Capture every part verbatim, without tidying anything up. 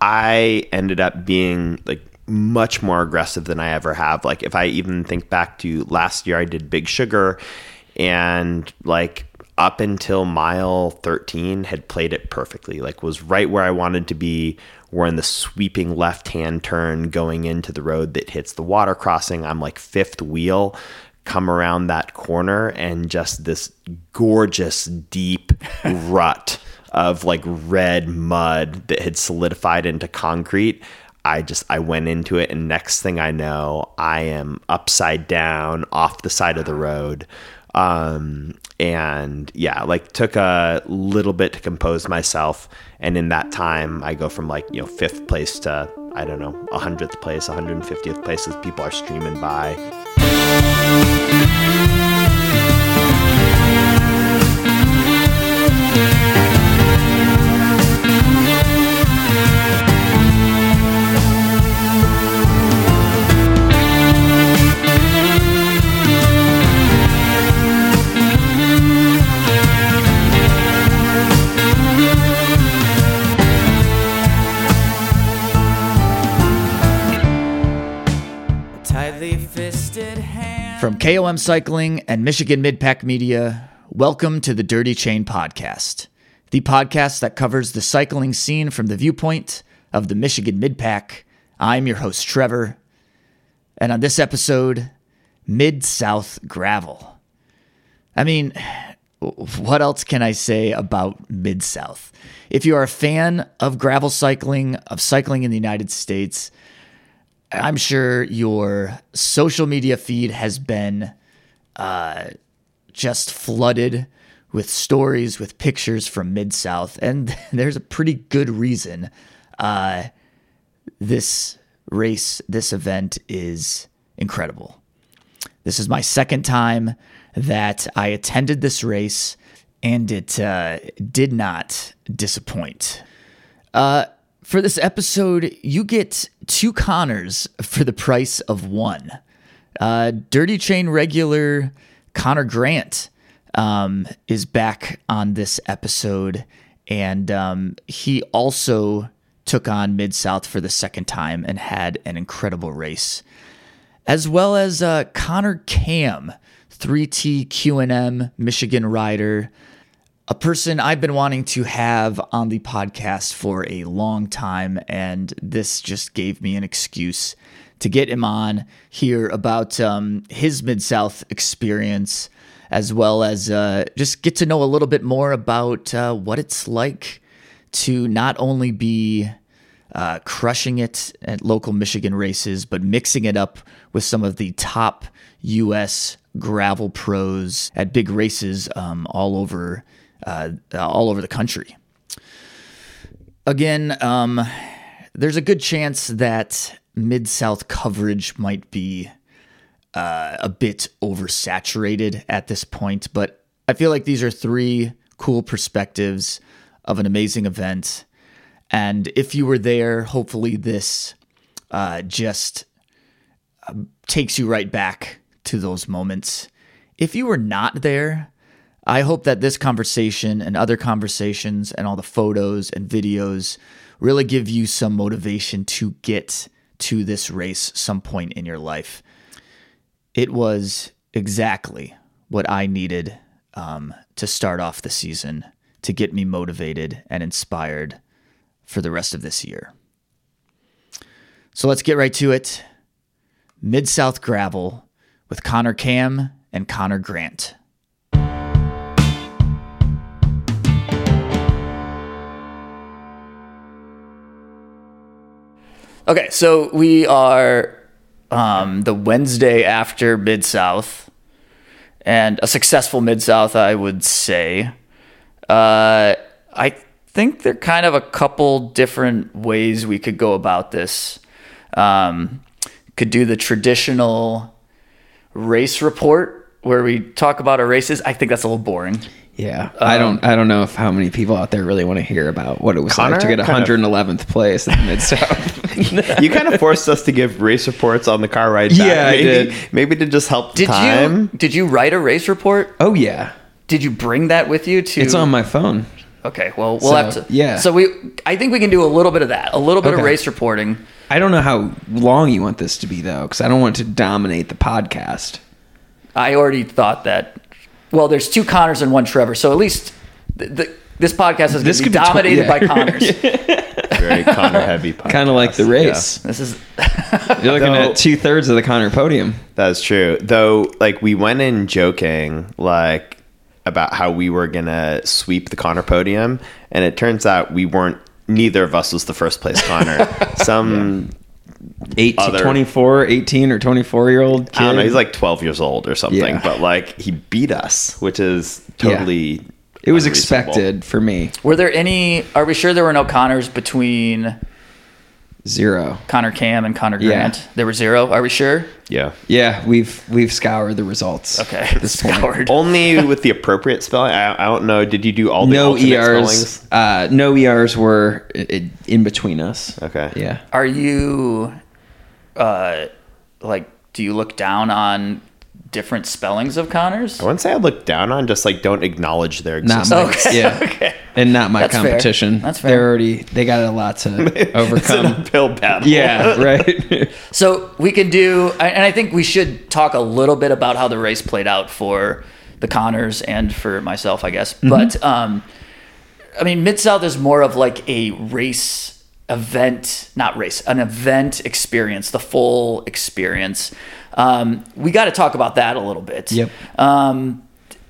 I ended up being like much more aggressive than I ever have. Like if I even think back to last year, I did Big Sugar, and like up until mile thirteen had played it perfectly, like was right where I wanted to be. We're in the sweeping left-hand turn going into the road that hits the water crossing. I'm like fifth wheel, come around that corner, and just this gorgeous deep rut of like red mud that had solidified into concrete. I just, I went into it, and next thing I know, I am upside down off the side of the road. Um, and yeah, like took a little bit to compose myself. And in that time, I go from like, you know, fifth place to, I don't know, a hundredth place, one hundred fiftieth place as people are streaming by. From K O M Cycling and Michigan Midpack Media, welcome to the Dirty Chain Podcast, the podcast that covers the cycling scene from the viewpoint of the Michigan Midpack. I'm your host, Trevor, and on this episode, Mid-South Gravel. I mean, what else can I say about Mid-South? If you are a fan of gravel cycling, of cycling in the United States, I'm sure your social media feed has been uh, just flooded with stories, with pictures from Mid-South, and there's a pretty good reason uh, this race, this event is incredible. This is my second time that I attended this race, and it uh, did not disappoint. Uh, For this episode, you get two Connors for the price of one. Uh, Dirty Chain regular Connor Grant um, is back on this episode, and um, he also took on Mid-South for the second time and had an incredible race. As well as uh, Connor Cam, three T Q and M Michigan rider, a person I've been wanting to have on the podcast for a long time, and this just gave me an excuse to get him on here about um, his Mid-South experience, as well as uh, just get to know a little bit more about uh, what it's like to not only be uh, crushing it at local Michigan races, but mixing it up with some of the top U S gravel pros at big races um, all over Uh, all over the country. Again, um, there's a good chance that Mid-South coverage might be uh, a bit oversaturated at this point, but I feel like these are three cool perspectives of an amazing event. And if you were there, hopefully this uh, just uh, takes you right back to those moments. If you were not there, I hope that this conversation and other conversations and all the photos and videos really give you some motivation to get to this race some point in your life. It was exactly what I needed um, to start off the season, to get me motivated and inspired for the rest of this year. So let's get right to it. Mid-South Gravel with Connor Cam and Connor Grant. Okay, so we are um, the Wednesday after Mid-South, and a successful Mid-South, I would say. Uh, I think there are kind of a couple different ways we could go about this. Um, could do the traditional race report where we talk about our races. I think that's a little boring. Yeah, um, I don't. I don't know if how many people out there really want to hear about what it was Connor like to get one hundred eleventh of, place in the Mid-South. You kind of forced us to give race reports on the car ride back. Yeah, maybe, I did. Maybe to just help Did time. you did you write a race report? Oh yeah, Did you bring that with you to? it's on my phone. Okay, well, we'll So, have to. yeah. So we, I think we can do a little bit of that, a little bit of Okay. race reporting. I don't know how long you want this to be though, because I don't want it to dominate the podcast. I already thought that. Well, there's two Connors and one Trevor, so at least the, the, this podcast is going This to be could be tw- dominated yeah. by Connors. Very Connor heavy podcast. Kind of like the race. This is You're looking Though- at two thirds of the Connor podium. That's true. Though, like, we went in joking, like, about how we were going to sweep the Connor podium. And it turns out we weren't, neither of us was the first place Connor. Some, eighteen, Other- twenty-four, eighteen or twenty-four year old kid. I don't know, he's like twelve years old or something. Yeah. But, like, he beat us, which is totally. It was unreasonable. expected for me. Were there any? Are we sure there were no Connors between Zero. Connor Cam and Connor Yeah. Grant? There were zero. Are we sure? Yeah. Yeah, we've we've scoured the results. Okay, At this point. scoured. Only with the appropriate spelling. I, I don't know. Did you do all the No alternate E Rs. spellings? Uh, no E Rs were i- i- in between us. Okay. Yeah. Are you, uh, like, do you look down on different spellings of Connors? I wouldn't say I look down on, just like don't acknowledge their Not existence. my, Okay, yeah. okay. And not my That's fair. competition. That's fair. They're already they got a lot to It's an overcome. uphill battle. Yeah, right. So we can do, and I think we should talk a little bit about how the race played out for the Connors and for myself, I guess. Mm-hmm. But um, I mean, Mid-South is more of like a race event, not race, an event experience, the full experience. Um, we got to talk about that a little bit. Yep. Um,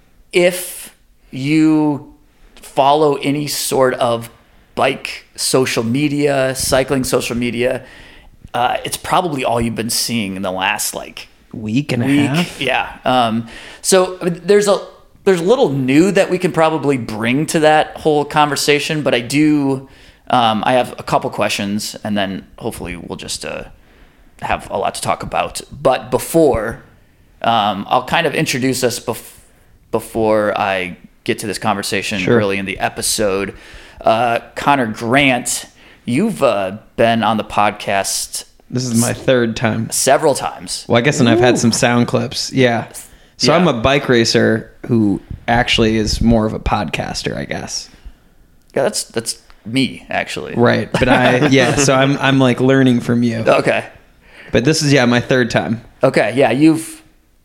if you follow any sort of bike social media, cycling social media, uh, it's probably all you've been seeing in the last like Week and a week. half. Yeah. Um, so I mean, there's a there's little new that we can probably bring to that whole conversation, but I do um, I have a couple questions, and then hopefully we'll just uh, have a lot to talk about. But before, um, I'll kind of introduce us bef- before I get to this conversation Sure. early in the episode. Uh, Connor Grant, you've uh, been on the podcast This is my third time. several times. Well, I guess, and I've had some sound clips. Yeah. So Yeah. I'm a bike racer who actually is more of a podcaster, I guess. Yeah, that's that's me actually. Right. But I, yeah. So I'm I'm like learning from you. Okay. But this is yeah my third time. Okay. Yeah, you've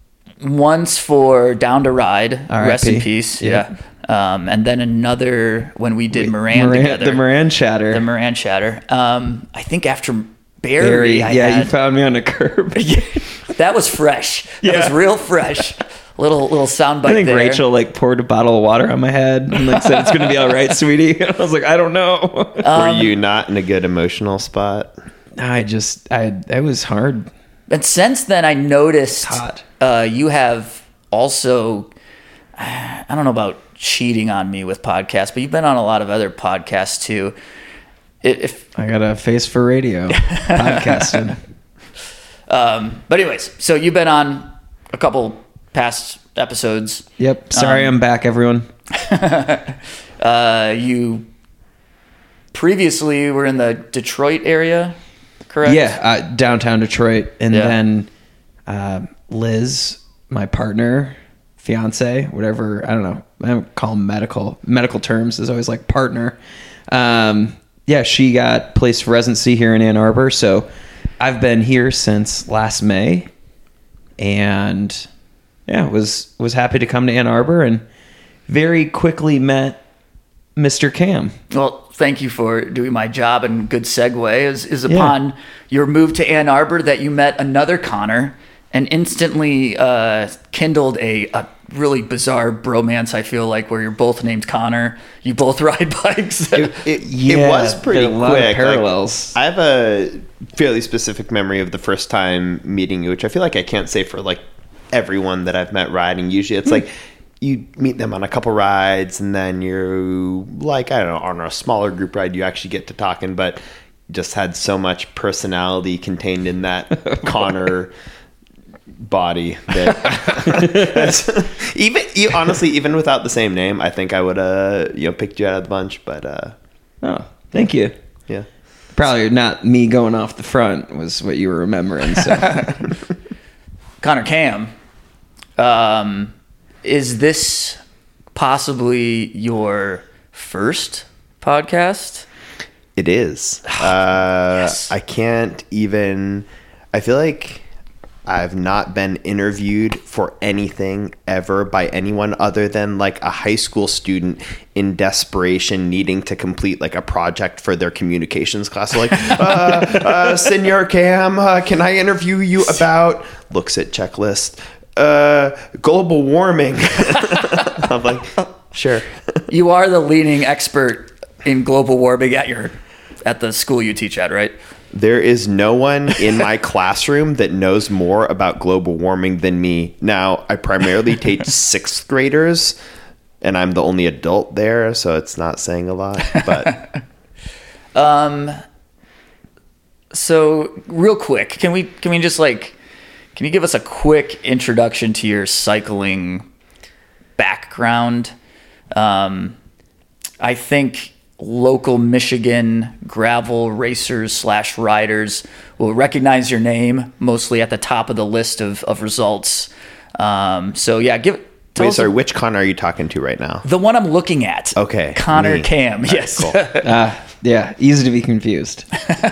once for Down to Ride, R I P. rest in peace. Yeah. Yeah. Um, and then another when we did Moran, Moran- together. the Moran Chatter. The Moran Chatter. Um, I think after Barry, Barry, I yeah, you had, found me on a curb. that was fresh. That was Yeah. real fresh. Little little sound bite I think there. Rachel like poured a bottle of water on my head and like said it's gonna be all right, sweetie. And I was like, I don't know. Were you not in a good emotional spot? I just I it was hard. And since then, I noticed Hot. uh, you have also, I don't know about cheating on me with podcasts, but you've been on a lot of other podcasts too. If, I got a face for radio podcasting. um, but anyways, so you've been on a couple past episodes. Yep. Sorry, Um, I'm back, everyone. Uh, you previously were in the Detroit area, correct? Yeah, uh, downtown Detroit, and Yeah. then uh, Liz, my partner, fiance, whatever. I don't know. I don't call them medical medical terms. Is always like partner. Um, yeah, she got placed for residency here in Ann Arbor, so I've been here since last May, and yeah, was was happy to come to Ann Arbor, and very quickly met Mister Cam. Well, thank you for doing my job, and good segue is, is Yeah. upon your move to Ann Arbor that you met another Connor and instantly uh, kindled a, a really bizarre bromance, I feel like, where you're both named Connor. You both ride bikes. It, it, Yeah, it was pretty there are a lot of quick. Like, parallels. I have a fairly specific memory of the first time meeting you, which I feel like I can't say for like everyone that I've met riding. Usually it's like you meet them on a couple rides and then you're like, I don't know, on a smaller group ride, you actually get to talking, but just had so much personality contained in that Connor body that that's- even you, honestly, even without the same name, I think I would uh you know picked you out of the bunch, but uh Oh, thank you. yeah. Probably not me going off the front was what you were remembering. So Connor Cam, um, is this possibly your first podcast. It is. Uh, Yes. I can't even. I feel like I've not been interviewed for anything ever by anyone other than like a high school student in desperation needing to complete like a project for their communications class. Like, uh, uh, Senor Cam, uh, can I interview you about, looks at checklist, uh, global warming? I'm like, sure. You are the leading expert in global warming at your at the school you teach at, right? There is no one in my classroom that knows more about global warming than me. Now, I primarily teach sixth graders, and I'm the only adult there, so it's not saying a lot. But um, so real quick, can we can we just like can you give us a quick introduction to your cycling background? Um, I think local Michigan gravel racers slash riders will recognize your name mostly at the top of the list of, of results. Um, so yeah, give tell wait, us sorry, a- which con are you talking to right now? the one I'm looking at. Okay, Connor me. Cam. All right, Yes. cool. Uh, yeah, easy to be confused.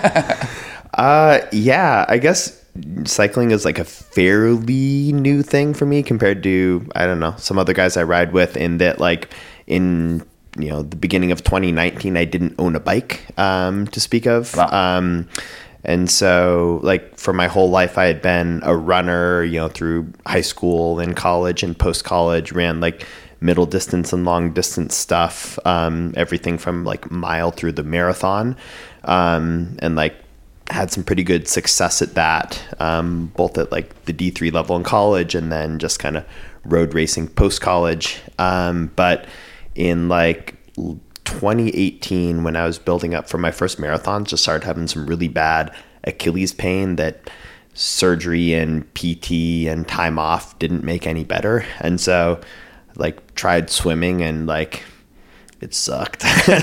Uh, yeah, I guess cycling is like a fairly new thing for me compared to, I don't know, some other guys I ride with, in that like in, you know, the beginning of twenty nineteen, I didn't own a bike, um, to speak of. Wow. Um, and so like for my whole life, I had been a runner, you know, through high school and college and post college, ran like middle distance and long distance stuff, um, everything from like mile through the marathon, um, and like had some pretty good success at that, um, both at like the D three level in college and then just kind of road racing post college. Um, but in like twenty eighteen, when I was building up for my first marathon, just started having some really bad Achilles pain that surgery and P T and time off didn't make any better. And so like tried swimming and like it sucked.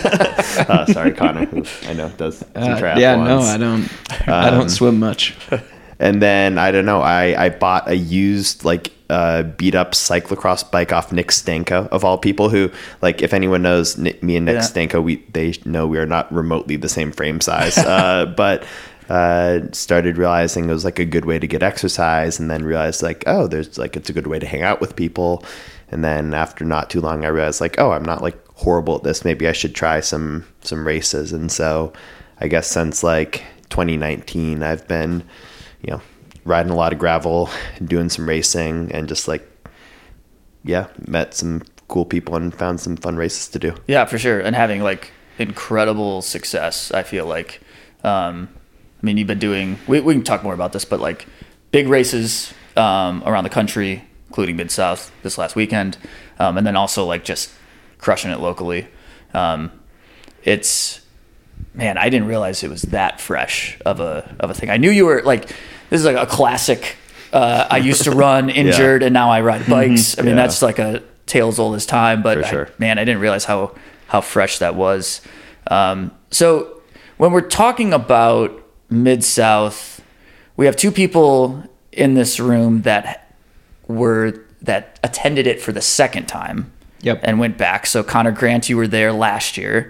uh, sorry, Connor, who I know does some Uh, triathlons. yeah, no, I don't. I don't swim much. And then I don't know, I, I bought a used like uh, beat up cyclocross bike off Nick Stanko, of all people, who, like, if anyone knows Nick, me and Nick Yeah. Stanko, we they know we are not remotely the same frame size. Uh, but uh, started realizing it was like a good way to get exercise, and then realized like, oh, there's like it's a good way to hang out with people. And then after not too long, I realized like, oh, I'm not like horrible at this. Maybe I should try some some races. And so I guess since like twenty nineteen, I've been, you know, riding a lot of gravel, doing some racing, and just like, yeah, met some cool people and found some fun races to do. Yeah, for sure. And having like incredible success, I feel like. Um, I mean, you've been doing, we, we can talk more about this, but like big races um, around the country, including Mid-South this last weekend. Um, and then also like just crushing it locally. Um, it's, man, I didn't realize it was that fresh of a, of a thing. I knew you were like, this is like a classic. Uh, I used to run injured and now I ride bikes. I mean, Yeah. that's like a tale as old as time, but For I- sure. man, I didn't realize how, how fresh that was. Um, so when we're talking about Mid-South, we have two people in this room that were, that attended it for the second time. Yep. And went back. So Connor Grant, you were there last year.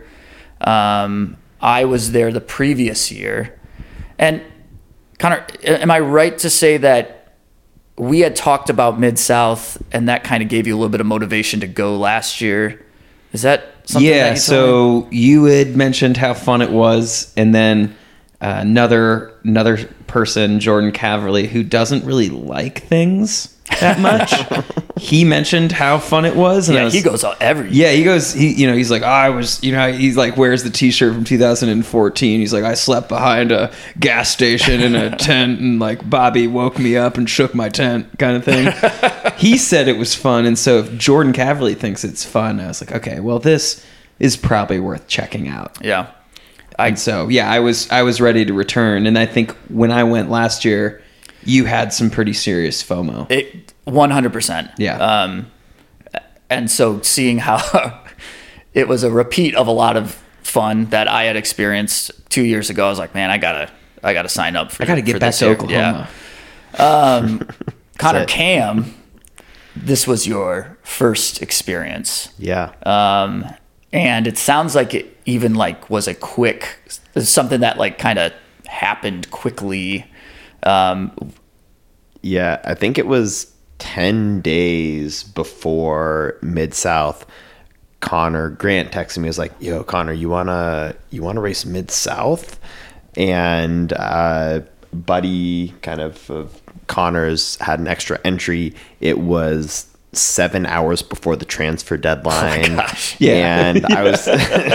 Um, I was there the previous year. And Connor, am I right to say that we had talked about Mid-South and that kind of gave you a little bit of motivation to go last year? Is that something that Yeah, you told me? so you had mentioned how fun it was, and then uh, another another person, Jordan Caverly, who doesn't really like things that much. He mentioned how fun it was, and I Yeah, was, he goes out every Yeah, he goes. He, you know, he's like, oh, I was, you know, he's like, wears the T-shirt from two thousand fourteen. He's like, I slept behind a gas station in a tent, and like Bobby woke me up and shook my tent, kind of thing. He said it was fun, and so if Jordan Caverly thinks it's fun, I was like, okay, well, this is probably worth checking out. Yeah. And so, yeah, I was I was ready to return, and I think when I went last year, you had some pretty serious FOMO. It one hundred percent. Yeah. Um, and so seeing how it was a repeat of a lot of fun that I had experienced two years ago, I was like, man, I gotta, I gotta sign up for. I got to get for back this to year. Oklahoma. Yeah. Um, Connor it. Cam, this was your first experience. Yeah. Um, And it sounds like it even like was a quick, something that like kind of happened quickly. Um, yeah, I think it was ten days before Mid-South. Connor Grant texted me, he was like, yo, Connor, you wanna you wanna race Mid-South? And uh buddy kind of, of Connor's had an extra entry. It was seven hours before the transfer deadline. Oh my gosh. Yeah. And I was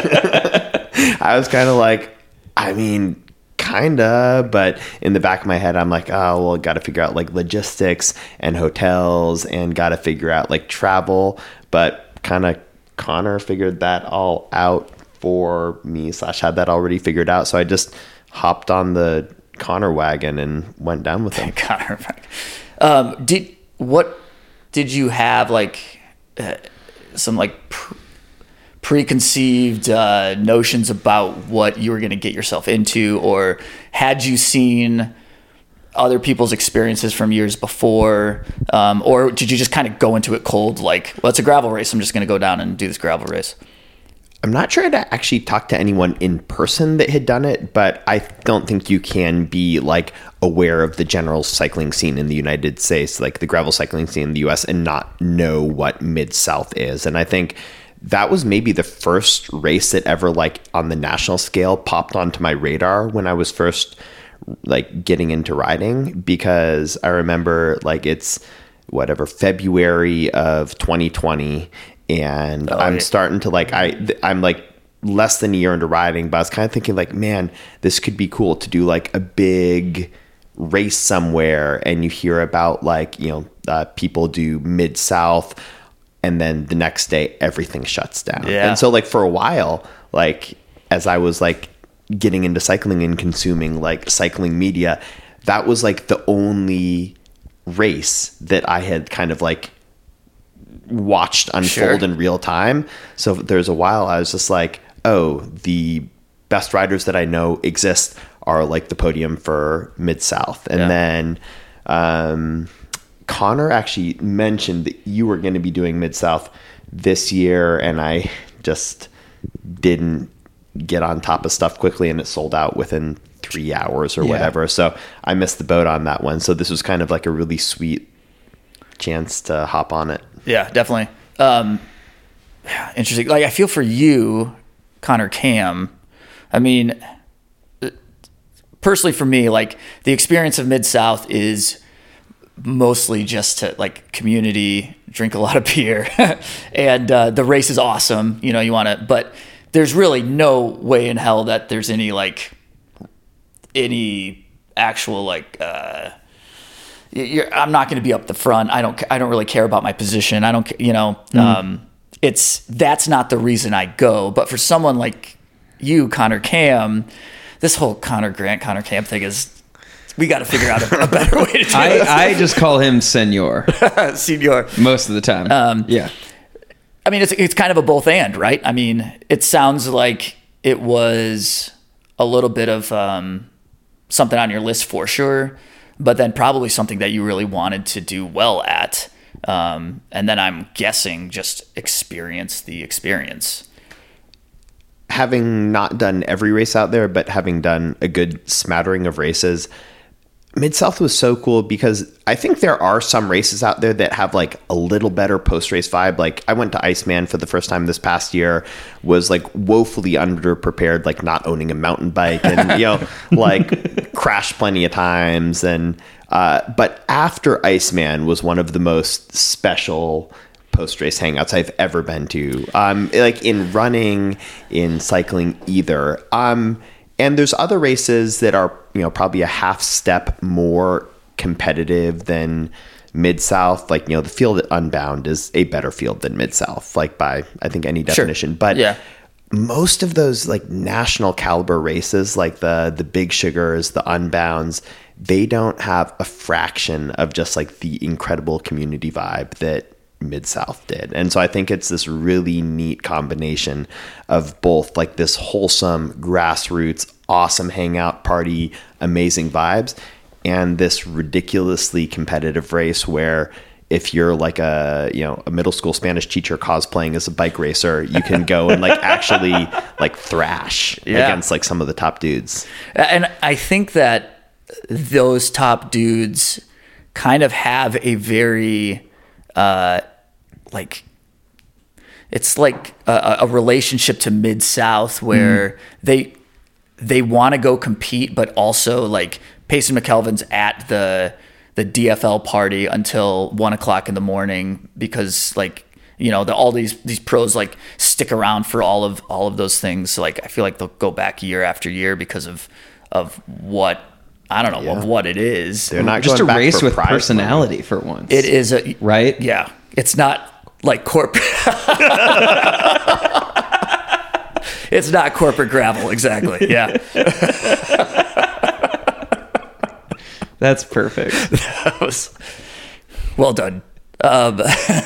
I was kind of like, I mean, kinda, but in the back of my head, I'm like, oh, well, got to figure out like logistics and hotels and got to figure out like travel. But kind of Connor figured that all out for me, slash had that already figured out. So I just hopped on the Connor wagon and went down with him. Connor, um, did what did you have like uh, some like pr- preconceived uh, notions about what you were going to get yourself into, or had you seen other people's experiences from years before, um, or did you just kind of go into it cold, like, well, it's a gravel race, I'm just going to go down and do this gravel race? I'm not sure to actually talk to anyone in person that had done it, but I don't think you can be like aware of the general cycling scene in the United States, like the gravel cycling scene in the U S, and not know what Mid-South is. And I think that was maybe the first race that ever like on the national scale popped onto my radar when I was first like getting into riding, because I remember like it's whatever February of twenty twenty, and oh, I'm yeah. starting to like I I'm like less than a year into riding, but I was kind of thinking like, man, this could be cool to do like a big race somewhere, and you hear about like, you know, uh, people do Mid-South, and then the next day everything shuts down. Yeah. And so like for a while, like as I was like getting into cycling and consuming like cycling media, that was like the only race that I had kind of like watched unfold sure. in real time. So there's a while I was just like, oh, the best riders that I know exist are like the podium for Mid-South. And yeah. then um, Connor actually mentioned that you were going to be doing Mid-South this year, and I just didn't get on top of stuff quickly, and it sold out within three hours or yeah. whatever. So I missed the boat on that one. So this was kind of like a really sweet chance to hop on it. Yeah, definitely. Um, interesting. Like I feel for you, Connor Cam. I mean, personally for me, like the experience of Mid-South is mostly just to like community, drink a lot of beer, and uh, the race is awesome. You know, you want to, but there's really no way in hell that there's any like any actual like uh you're, I'm not going to be up the front. I don't I don't really care about my position. I don't you know mm. um it's that's not the reason I go. But for someone like you, Connor Cam, this whole Connor Grant, Connor Cam thing is, we got to figure out a, a better way to do I, this. I just call him Senor. Senor. Most of the time. Um, yeah. I mean, it's it's kind of a both and, right? I mean, it sounds like it was a little bit of um, something on your list for sure, but then probably something that you really wanted to do well at. Um, and then I'm guessing just experience the experience. Having not done every race out there, but having done a good smattering of races, Mid-South was so cool because I think there are some races out there that have like a little better post-race vibe. Like I went to Iceman for the first time this past year, was like woefully underprepared, like not owning a mountain bike, and you know, like crashed plenty of times. And uh, but after Iceman was one of the most special post-race hangouts I've ever been to. Um, like in running, in cycling, either. Um, and there's other races that are, you know, probably a half step more competitive than Mid-South. Like, you know, the field at Unbound is a better field than Mid-South, like by, I think, any definition. Sure. But yeah. most of those like national caliber races, like the the Big Sugars, the Unbounds, they don't have a fraction of just like the incredible community vibe that Mid-South did. And so I think it's this really neat combination of both like this wholesome grassroots, awesome hangout party, amazing vibes, and this ridiculously competitive race where if you're like a, you know, a middle school Spanish teacher cosplaying as a bike racer, you can go and like actually like thrash Yeah. against like some of the top dudes. And I think that those top dudes kind of have a very, uh, like, it's like a, a relationship to Mid-South where mm. they they want to go compete, but also like Payson McKelvin's at the the D F L party until one o'clock in the morning because like, you know, the, all these these pros like stick around for all of all of those things. So, like I feel like they'll go back year after year because of of what I don't know yeah. of what it is. They're not just going a back race for with prize personality money. For once. It is a right. Yeah, it's not like corporate. It's not corporate gravel, exactly. Yeah. That's perfect. That was well done. Um,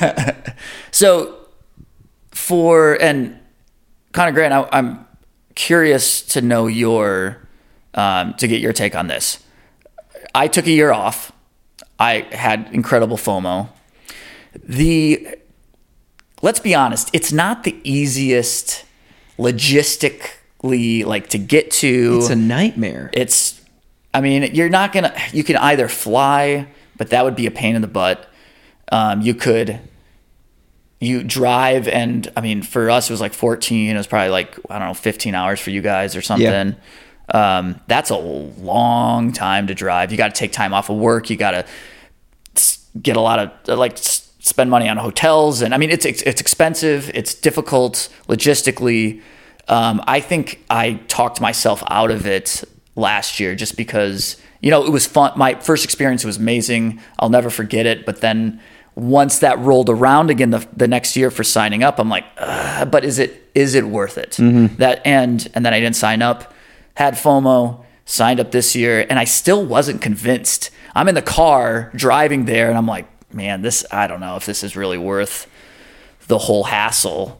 so for, and Connor Grant, I, I'm curious to know your, um, to get your take on this. I took a year off. I had incredible FOMO. The, let's be honest, it's not the easiest logistically, like to get to. It's a nightmare. It's, I mean, you're not going to, you can either fly, but that would be a pain in the butt. Um, you could, you drive and, I mean, for us, it was like fourteen. It was probably like, I don't know, fifteen hours for you guys or something. Yeah. Um, that's a long time to drive. You got to take time off of work. You got to get a lot of, like, spend money on hotels. And I mean, it's, it's, it's expensive. It's difficult logistically. Um, I think I talked myself out of it last year just because, you know, it was fun. My first experience was amazing. I'll never forget it. But then once that rolled around again the, the next year for signing up, I'm like, but is it is it worth it? Mm-hmm. That and and then I didn't sign up, had FOMO, signed up this year, and I still wasn't convinced. I'm in the car driving there, and I'm like, man, this I don't know if this is really worth the whole hassle.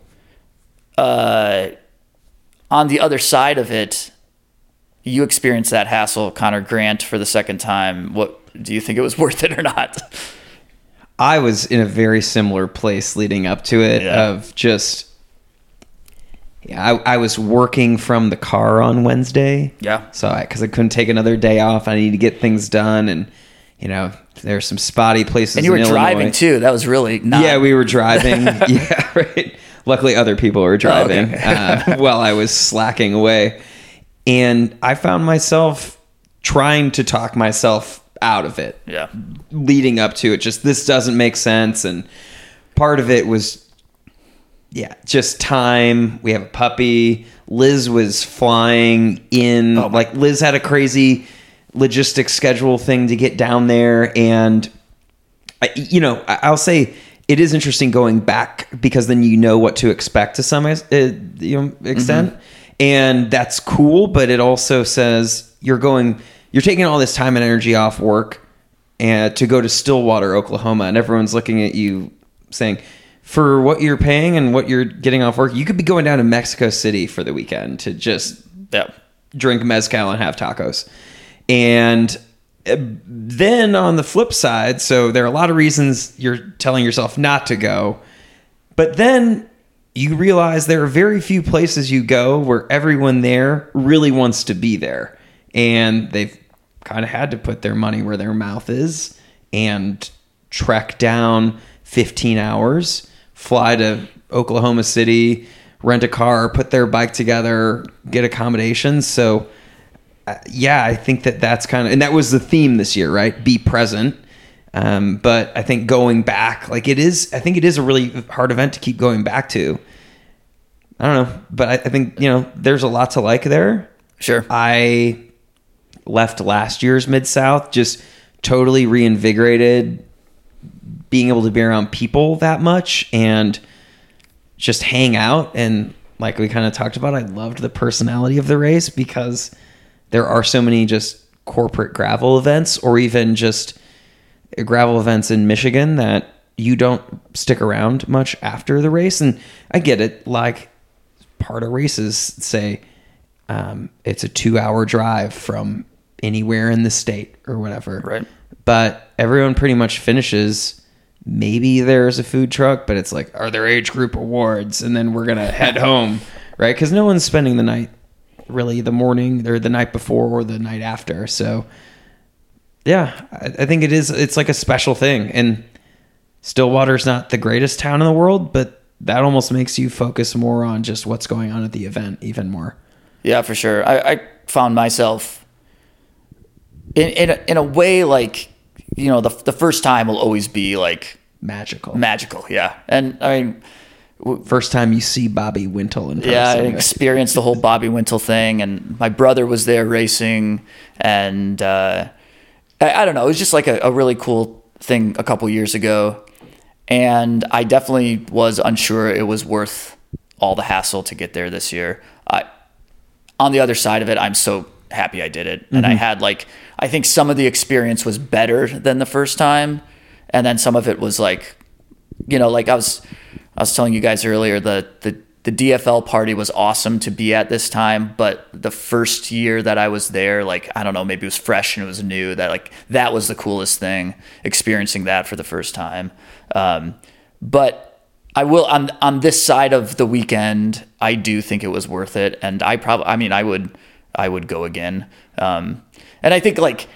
Uh, on the other side of it, you experienced that hassle, Connor Grant, for the second time. What do you think it was worth it or not? I was in a very similar place leading up to it yeah. of just, yeah, I, I was working from the car on Wednesday. Yeah. So I, cause I couldn't take another day off. I needed to get things done. And, you know, there's some spotty places. And you were in driving Illinois. too. That was really not. Yeah, we were driving. Yeah, right. Luckily other people were driving oh, okay. uh, while I was slacking away. And I found myself trying to talk myself out of it. Yeah. Leading up to it, just this doesn't make sense. And part of it was, yeah, just time. We have a puppy. Liz was flying in. Oh, like Liz had a crazy logistics schedule thing to get down there. And, I, you know, I'll say it is interesting going back because then you know what to expect to some uh, you know, extent. Mm-hmm. And that's cool, but it also says you're going, you're taking all this time and energy off work and to go to Stillwater, Oklahoma, and everyone's looking at you saying, for what you're paying and what you're getting off work, you could be going down to Mexico City for the weekend to just yeah. drink mezcal and have tacos. And then on the flip side, so there are a lot of reasons you're telling yourself not to go, but then you realize there are very few places you go where everyone there really wants to be there. And they've kind of had to put their money where their mouth is and trek down fifteen hours, fly to Oklahoma City, rent a car, put their bike together, get accommodations. So, uh, yeah, I think that that's kind of, and that was the theme this year, right? Be present. Um, but I think going back, like it is, I think it is a really hard event to keep going back to. I don't know, but I, I think, you know, there's a lot to like there. Sure. I left last year's Mid-South just totally reinvigorated, being able to be around people that much and just hang out. And like we kind of talked about, I loved the personality of the race because there are so many just corporate gravel events or even just gravel events in Michigan that you don't stick around much after the race. And I get it. Like part of races say um, it's a two hour drive from anywhere in the state or whatever. Right. But everyone pretty much finishes maybe there's a food truck, but it's like, are there age group awards? And then we're going to head home, right? Because no one's spending the night really the morning or the night before or the night after. So yeah, I, I think it is, it's like a special thing. And Stillwater's not the greatest town in the world, but that almost makes you focus more on just what's going on at the event even more. Yeah, for sure. I, I found myself in in a, in a way like, you know, the the first time will always be like Magical. magical. Yeah. And I mean, First time you see Bobby Wintle in person. yeah, I experienced the whole Bobby Wintle thing, and my brother was there racing, and uh, I, I don't know, it was just like a, a really cool thing a couple years ago, and I definitely was unsure it was worth all the hassle to get there this year. I, on the other side of it, I'm so happy I did it, and mm-hmm. I had like, I think some of the experience was better than the first time, and then some of it was like, you know, like I was... I was telling you guys earlier, the, the, the D F L party was awesome to be at this time, but the first year that I was there, like, I don't know, maybe it was fresh and it was new, that like, that was the coolest thing, experiencing that for the first time. Um, but I will, on, on this side of the weekend, I do think it was worth it. And I probably, I mean, I would, I would go again. Um, and I think like,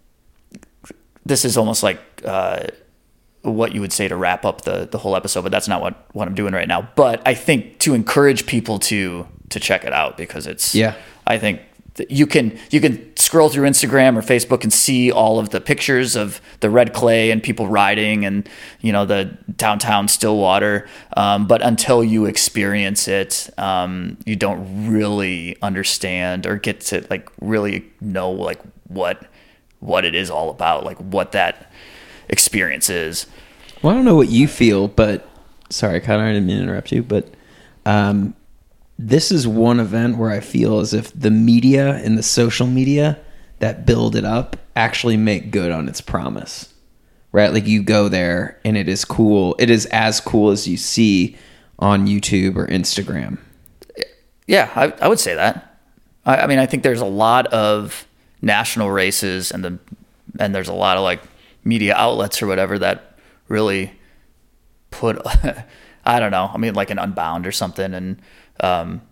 this is almost like, uh, what you would say to wrap up the, the whole episode, but that's not what, what I'm doing right now. But I think to encourage people to, to check it out, because it's, yeah, I think that you can, you can scroll through Instagram or Facebook and see all of the pictures of the red clay and people riding and, you know, the downtown Stillwater. Um, but until you experience it, um, you don't really understand or get to like really know like what, what it is all about, like what that experience is. Well, I don't know what you feel, but sorry, Connor, I didn't mean to interrupt you, but um, this is one event where I feel as if the media and the social media that build it up actually make good on its promise, right? Like you go there and it is cool. It is as cool as you see on YouTube or Instagram. Yeah, I, I would say that. I, I mean, I think there's a lot of national races and the and there's a lot of like media outlets or whatever that really put, I don't know, I mean like an Unbound or something. And um,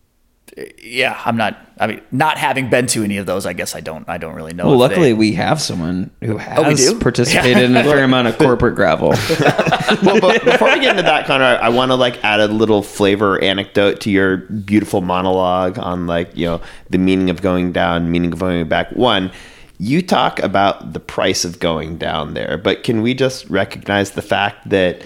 yeah, I'm not, I mean, not having been to any of those, I guess I don't, I don't really know. Well, luckily they, we have someone who has oh, we do? participated yeah. in a fair amount of corporate gravel. Well, but before we get into that, Connor, I want to like add a little flavor anecdote to your beautiful monologue on like, you know, the meaning of going down, meaning of going back. One, you talk about the price of going down there, but can we just recognize the fact that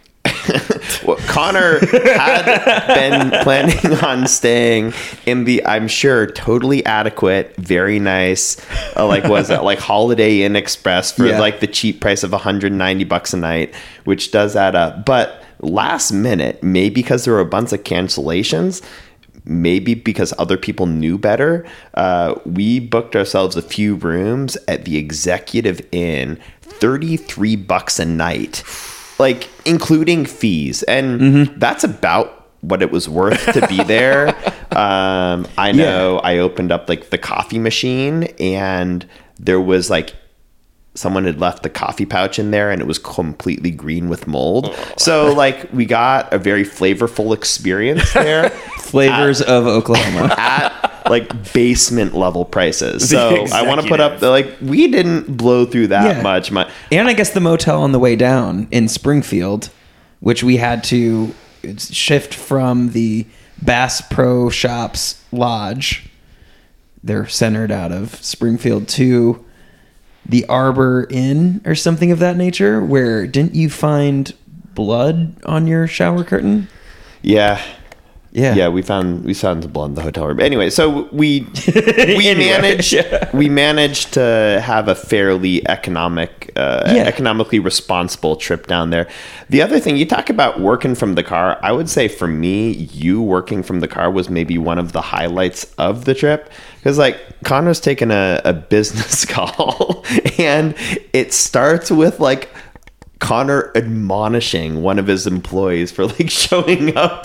well, Connor had been planning on staying in the, I'm sure, totally adequate, very nice, uh, like was it like Holiday Inn Express for yeah. like the cheap price of one hundred ninety bucks a night, which does add up. But last minute, maybe because there were a bunch of cancellations, maybe because other people knew better, uh, we booked ourselves a few rooms at the Executive Inn, thirty-three bucks a night, like including fees. And mm-hmm. that's about what it was worth to be there. um, I know yeah. I opened up like the coffee machine and there was like, someone had left the coffee pouch in there and it was completely green with mold. Oh. So like we got a very flavorful experience there. Flavors at, of Oklahoma at like basement level prices. So I want to put up the, like, we didn't blow through that yeah. much. My, and I guess the motel on the way down in Springfield, which we had to shift from the Bass Pro Shops Lodge. They're centered out of Springfield to the Arbor Inn or something of that nature, where didn't you find blood on your shower curtain? Yeah. Yeah. Yeah, we found we found the blood in the hotel room. Anyway, so we we anyway, managed yeah. we managed to have a fairly economic uh, yeah. economically responsible trip down there. The other thing, you talk about working from the car, I would say for me, you working from the car was maybe one of the highlights of the trip. Because like Connor's taking a, a business call and it starts with like Connor admonishing one of his employees for like showing up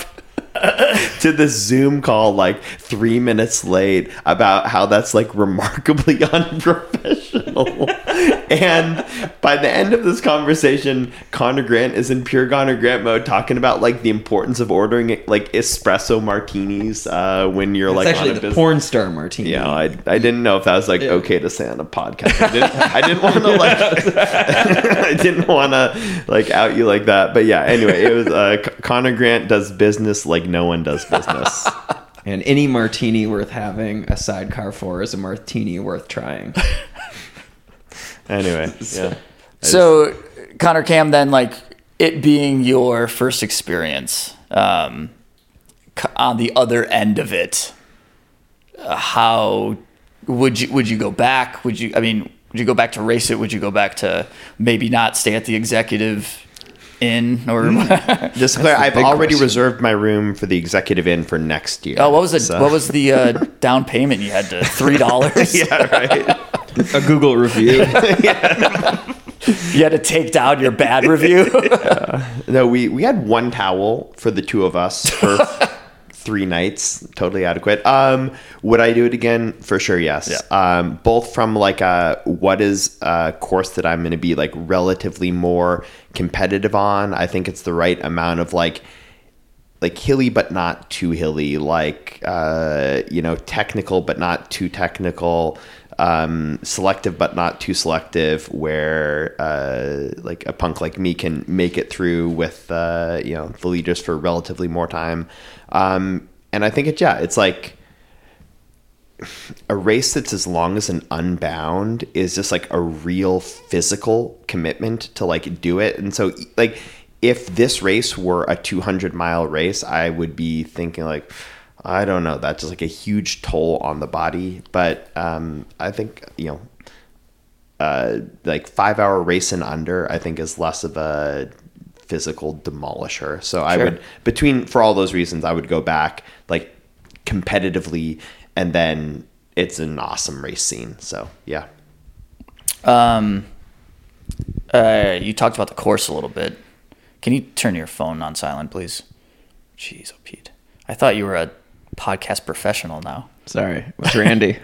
to the Zoom call like three minutes late about how that's like remarkably unprofessional. emotional. And by the end of this conversation, Connor Grant is in pure Connor Grant mode, talking about like the importance of ordering like espresso martinis uh, when you're It's like actually on a the business. porn star martini. Yeah, I, I didn't know if that was like okay to say on a podcast. I didn't I didn't want to like I didn't want to like out you like that. But yeah, anyway, it was uh, C- Connor Grant does business like no one does business. And any martini worth having a sidecar for is a martini worth trying. Anyway, yeah. So, Connor Cam, then, like, it being your first experience um, c- on the other end of it, uh, how would you would you go back? Would you, I mean, would you go back to race it? Would you go back to maybe not stay at the executive inn? Or Just to clear, I've big already question. reserved my room for the executive inn for next year. oh, what was the So- what was the uh, down payment you had to three dollars? yeah, right. A Google review. You had to take down your bad review. No, we we had one towel for the two of us for three nights, totally adequate. Um, would I do it again? For sure, yes. Yeah. Um, both from like a what is a course that I'm going to be like relatively more competitive on. I think it's the right amount of like like hilly but not too hilly, like uh, you know, technical but not too technical. Um, selective but not too selective, where uh, like a punk like me can make it through with uh, you know, the leaders for relatively more time. Um, and I think it yeah, it's like a race that's as long as an Unbound is just like a real physical commitment to like do it. And so like if this race were a two hundred mile race, I would be thinking like, I don't know, that's just like a huge toll on the body. But um, I think, you know, uh, like five hour race and under, I think is less of a physical demolisher. So I Sure. would, between, for all those reasons, I would go back like competitively, and then it's an awesome race scene. So yeah. Um, uh, you talked about the course a little bit. Can you turn your phone on silent, please? Jeez, oh Pete. I thought you were a podcast professional now. Sorry, with Randy.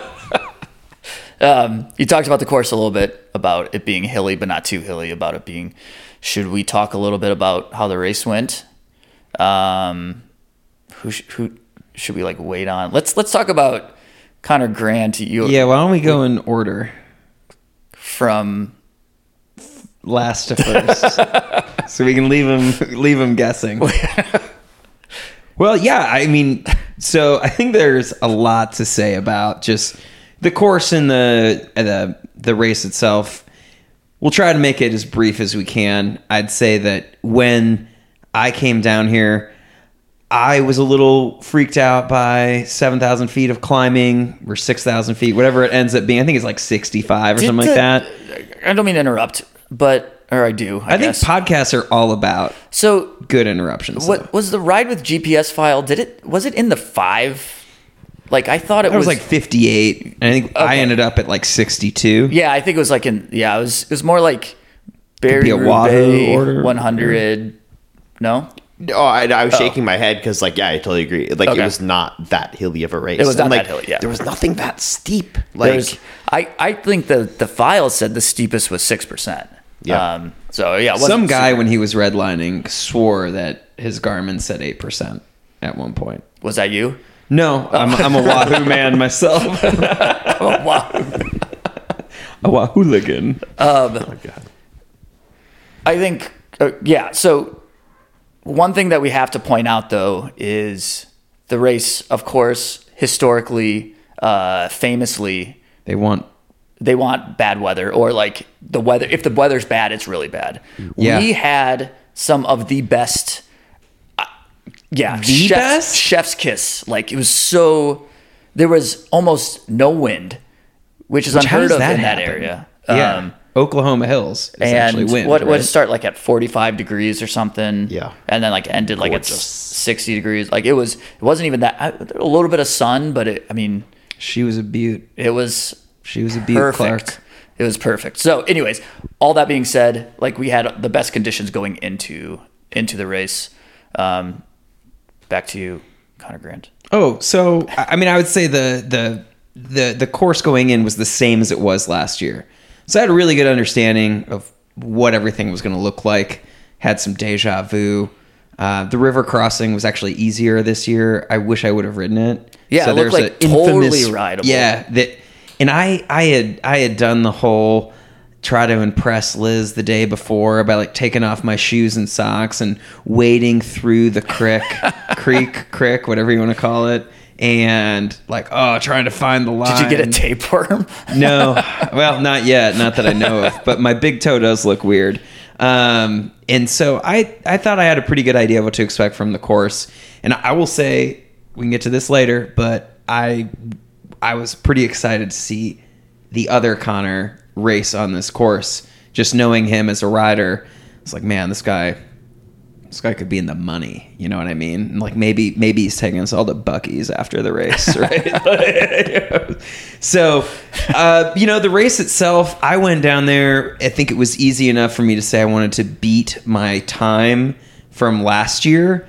Um, you talked about the course a little bit, about it being hilly but not too hilly, about it being, should we talk a little bit about how the race went? Um, who, sh- who should we like wait on? Let's, let's talk about Connor Grant. You Yeah, why don't we go in order? from, Last to first. So we can leave him leave him guessing. Well, yeah, I mean, so I think there's a lot to say about just the course and the the the race itself. We'll try to make it as brief as we can. I'd say that when I came down here, I was a little freaked out by seven thousand feet of climbing, or six thousand feet, whatever it ends up being. I think it's like sixty-five or Did something the- like that. I don't mean to interrupt, but, or I do, I, I think guess. podcasts are all about So good interruptions. though. what was the ride with G P S file? Did it, was it in the five? Like I thought it It was was like fifty-eight. And I think I Okay. ended up at like sixty-two. yeah, I think it was like in, yeah, it was, it was more like be Barry a Wahoo Roubaix order. one hundred. No? Oh, I, I was shaking my head because, like, yeah, I totally agree. Like, Okay. it was not that hilly of a race. It was not And, like, that hilly, yeah. There was nothing that steep. Like, There's, I, I think the, the file said the steepest was six percent. Yeah. Um, so yeah, it wasn't Some guy, super- when he was redlining, swore that his Garmin said eight percent at one point. was that you? No, I'm, I'm a Wahoo man myself. Oh, wow. A Wahoo-ligan. I think, uh, yeah. So one thing that we have to point out, though, is the race, of course, historically, uh, famously, They want... they want bad weather, or like the weather. If the weather's bad, it's really bad. Yeah. We had some of the best, uh, yeah, The chef's, best? chef's kiss. Like it was so, there was almost no wind, which is Which, how unheard does of that in that happen? area. Yeah. Um, Oklahoma Hills is actually and wind, what right? would start like at forty-five degrees or something, Yeah. and then like ended like at Gorgeous. sixty degrees. Like it was, it wasn't even that, I- a little bit of sun, but it, I mean, She was a beaut. it was She was a beaut, perfect. Clark. It was perfect. So, anyways, all that being said, like we had the best conditions going into into the race. Um, back to you, Connor Grant. Oh, so I I mean, I would say the the the the course going in was the same as it was last year. So I had a really good understanding of what everything was going to look like. Had some deja vu. Uh, the river crossing was actually easier this year. I wish I would have ridden it. Yeah, so it looked like totally rideable. Yeah, that, and I I had I had done the whole try to impress Liz the day before by like taking off my shoes and socks and wading through the creek, creek, creek, whatever you want to call it. And like, oh, trying to find the line. Did you get a tapeworm? No. Well, not yet. Not that I know of. But my big toe does look weird. Um, and so I, I thought I had a pretty good idea of what to expect from the course. And I will say, we can get to this later, but I I was pretty excited to see the other Connor race on this course. Just knowing him as a rider, it's like, man, this guy... This guy could be in the money, you know what I mean? And like maybe maybe he's taking us all to Buc-ee's after the race, right? So, uh, you know, the race itself, I went down there. I think it was easy enough for me to say I wanted to beat my time from last year.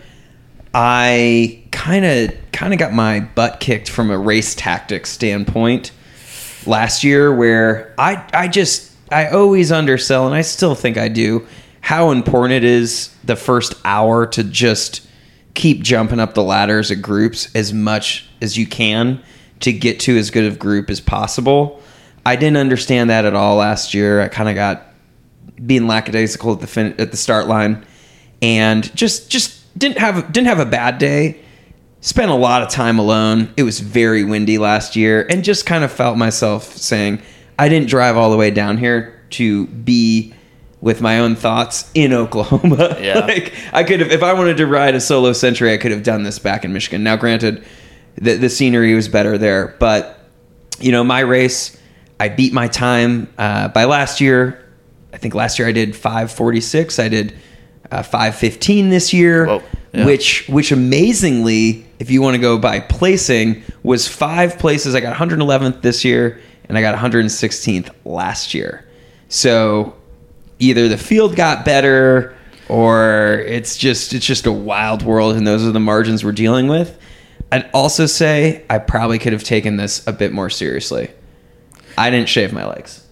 I kind of kind of got my butt kicked from a race tactics standpoint last year, where I I just I always undersell, and I still think I do, how important it is the first hour to just keep jumping up the ladders of groups as much as you can to get to as good of group as possible. I didn't understand that at all last year. I kind of got being lackadaisical at the fin- at the start line, and just just didn't have didn't have a bad day. Spent a lot of time alone. It was very windy last year, and just kind of felt myself saying, I didn't drive all the way down here to be with my own thoughts in Oklahoma. Yeah. Like I could have, if I wanted to ride a solo century, I could have done this back in Michigan. Now, granted, the, the scenery was better there, but you know, my race, I beat my time uh, by last year. I think last year I did five forty-six. I did uh, five fifteen this year, Whoa. Yeah. which, which amazingly, if you want to go by placing, was five places. I got one hundred eleventh this year, and I got one hundred sixteenth last year. So either the field got better, or it's just it's just a wild world, and those are the margins we're dealing with. I'd also say I probably could have taken this a bit more seriously. I didn't shave my legs.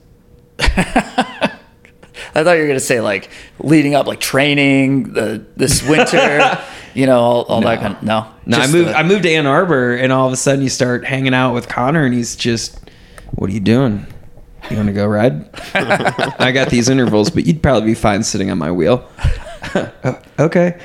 I thought you were going to say like leading up, like training the this winter, you know, all, all No. that kind of, no. No, I Just moved. the- I moved to Ann Arbor, and all of a sudden you start hanging out with Connor, and he's just, "What are you doing? You want to go ride?" I got these intervals, but you'd probably be fine sitting on my wheel. Oh, okay.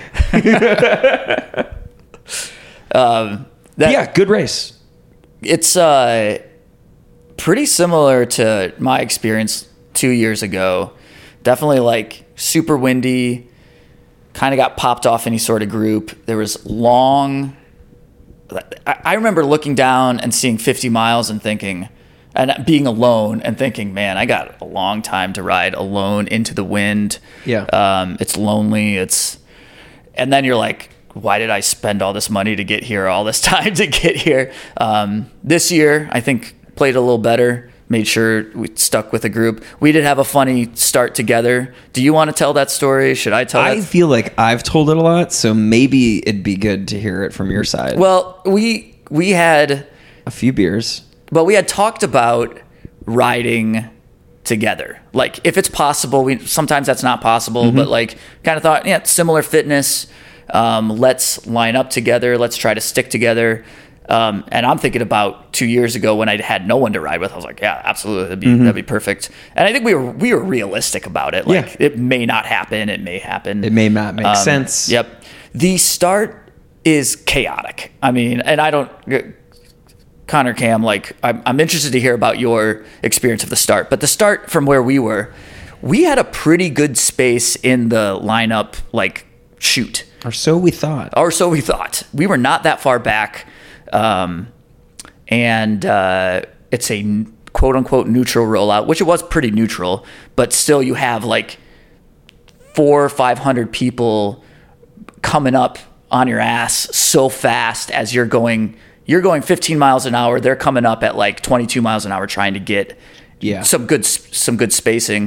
um, that, Yeah, good race. It's uh, pretty similar to my experience two years ago. Definitely like super windy, kind of got popped off any sort of group. There was long... I, I remember looking down and seeing fifty miles and thinking... And being alone and thinking, man, I got a long time to ride alone into the wind. Yeah. Um, it's lonely. It's, and then you're like, why did I spend all this money to get here, all this time to get here? Um, this year, I think played a little better. Made sure we stuck with a group. We did have a funny start together. Do you want to tell that story? Should I tell I that? feel like I've told it a lot, so maybe it'd be good to hear it from your side. Well, we we had, a few beers. but we had talked about riding together. Like if it's possible, we sometimes that's not possible, Mm-hmm. but like kind of thought, yeah, similar fitness. Um, let's line up together. Let's try to stick together. Um, and I'm thinking about two years ago when I had no one to ride with. I was like, yeah, absolutely, that'd be Mm-hmm. that'd be perfect. And I think we were we were realistic about it. Like Yeah. it may not happen. It may happen. It may not make Um, sense. Yep. The start is chaotic. I mean, and I don't, Connor, Cam, like I'm, I'm interested to hear about your experience of the start. But the start from where we were, we had a pretty good space in the lineup, like shoot, Or so we thought. or so we thought. We were not that far back, um, and uh, it's a quote unquote neutral rollout, which it was pretty neutral, but still you have like four or five hundred people coming up on your ass so fast as you're going you're going fifteen miles an hour. They're coming up at like twenty-two miles an hour trying to get Yeah. some good some good spacing.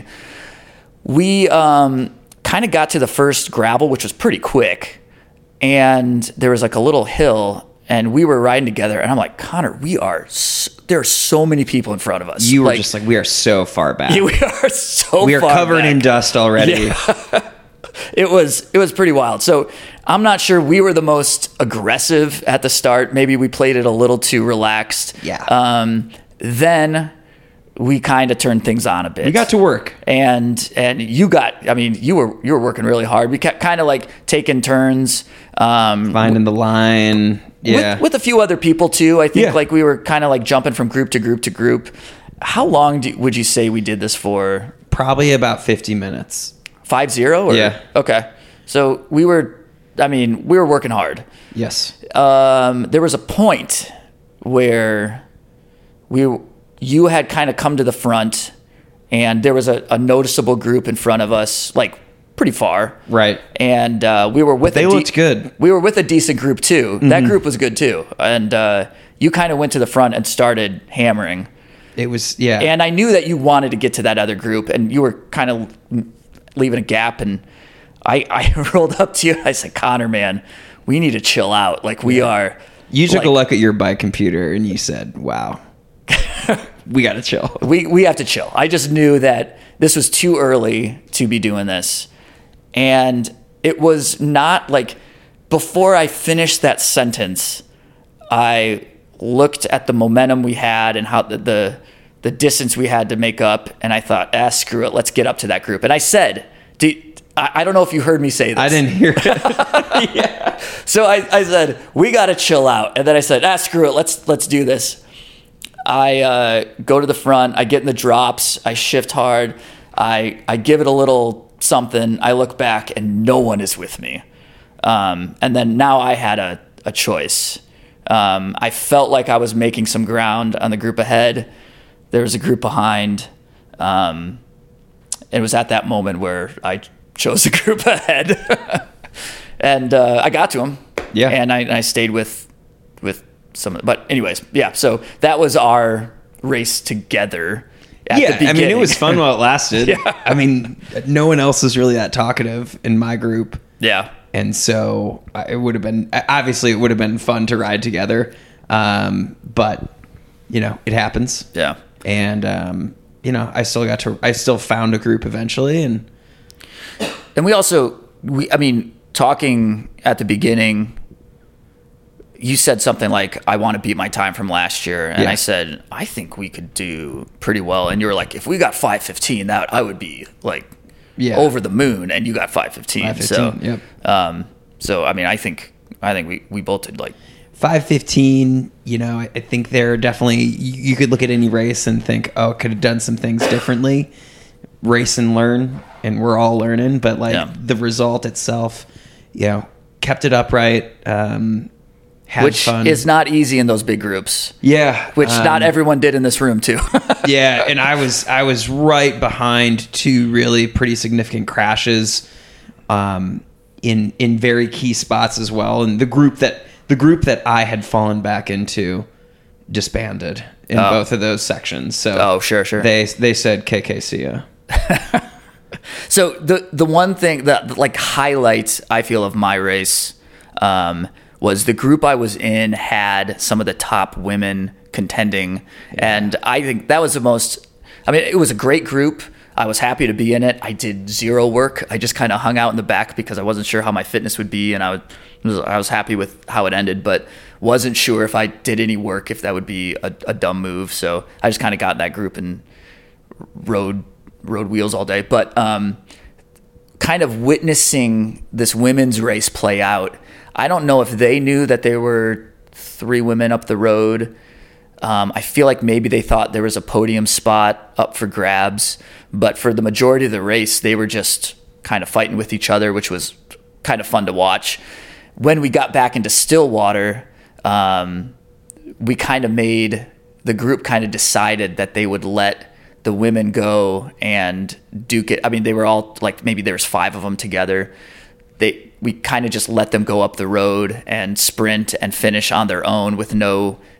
We um, kind of got to the first gravel, which was pretty quick, and there was like a little hill, and we were riding together, and I'm like, Connor, we are so, there are so many people in front of us. You were like, just like, we are so far back. Yeah, we are so we are far covered back. in dust already. Yeah. It was it was pretty wild. So I'm not sure we were the most aggressive at the start. Maybe we played it a little too relaxed. Yeah. Um, then we kind of turned things on a bit. We got to work. And and you got, I mean, you were you were working really hard. We kept kind of like taking turns. Um, Finding the line. Yeah. With, with a few other people too. I think Yeah. like we were kind of like jumping from group to group to group. How long do, would you say we did this for? Probably about fifty minutes. Five zero? Or? Yeah. Okay. So we were, I mean, we were working hard. Yes. Um, there was a point where we, you had kind of come to the front, and there was a, a noticeable group in front of us, like pretty far. Right. And uh, we were with. They a looked good. We were with a decent group too. That group was good too, and uh, you kind of went to the front and started hammering. It was, yeah. And I knew that you wanted to get to that other group, and you were kind of leaving a gap. And I, I rolled up to you. And I said, Connor, man, we need to chill out. Like we are. You took like, a look at your bike computer and you said, wow, we got to chill. We we have to chill. I just knew that this was too early to be doing this. And it was not like, before I finished that sentence, I looked at the momentum we had and how the, the the distance we had to make up, and I thought, ah, screw it, let's get up to that group. And I said, do, I, I don't know if you heard me say this. I didn't hear it. Yeah. So I, I said, we got to chill out. And then I said, ah, screw it, let's let's do this. I uh, go to the front, I get in the drops, I shift hard, I I give it a little something, I look back, and no one is with me. Um, and then now I had a, a choice. Um, I felt like I was making some ground on the group ahead. There was a group behind. Um, it was at that moment where I chose the group ahead. And uh, I got to him. Yeah. And I, and I stayed with with some. But anyways, yeah. So that was our race together. At Yeah, the I mean, it beginning. was fun while it lasted. Yeah. I mean, no one else was really that talkative in my group. Yeah. And so uh, it would have been, obviously, it would have been fun to ride together. Um, but, you know, it happens. Yeah. And, um, you know, I still got to, I still found a group eventually. And And we also, we I mean, talking at the beginning, you said something like, I want to beat my time from last year. And Yeah. I said, I think we could do pretty well. And you were like, if we got five fifteen, that I would be like Yeah. over the moon. And you got five fifteen. five So, fifteen, yep. um, so, I mean, I think, I think we, we both did like, five fifteen, you know, I, I think there definitely, you, you could look at any race and think, oh, could have done some things differently. Race and learn, and we're all learning. But like Yeah. the result itself, you know, kept it upright. Um, had which fun. is not easy in those big groups, yeah, which not um, everyone did in this room too. yeah, and I was I was right behind two really pretty significant crashes, um, in in very key spots as well. And the group that the group that I had fallen back into disbanded in Oh. both of those sections. So Oh, sure, sure. They they said K K see ya. So the the one thing that like highlights I feel of my race um, was the group I was in had some of the top women contending, and I think that was the most. I mean, it was a great group. I was happy to be in it. I did zero work. I just kind of hung out in the back because I wasn't sure how my fitness would be, and I was I was happy with how it ended, but wasn't sure if I did any work if that would be a, a dumb move. So I just kind of got in that group and rode rode wheels all day. But um, kind of witnessing this women's race play out, I don't know if they knew that there were three women up the road. Um, I feel like maybe they thought there was a podium spot up for grabs, but for the majority of the race, they were just kind of fighting with each other, which was kind of fun to watch. When we got back into Stillwater, um, we kind of made, the group kind of decided that they would let the women go and duke it. I mean, they were all like, maybe there's five of them together. They, we kind of just let them go up the road and sprint and finish on their own with no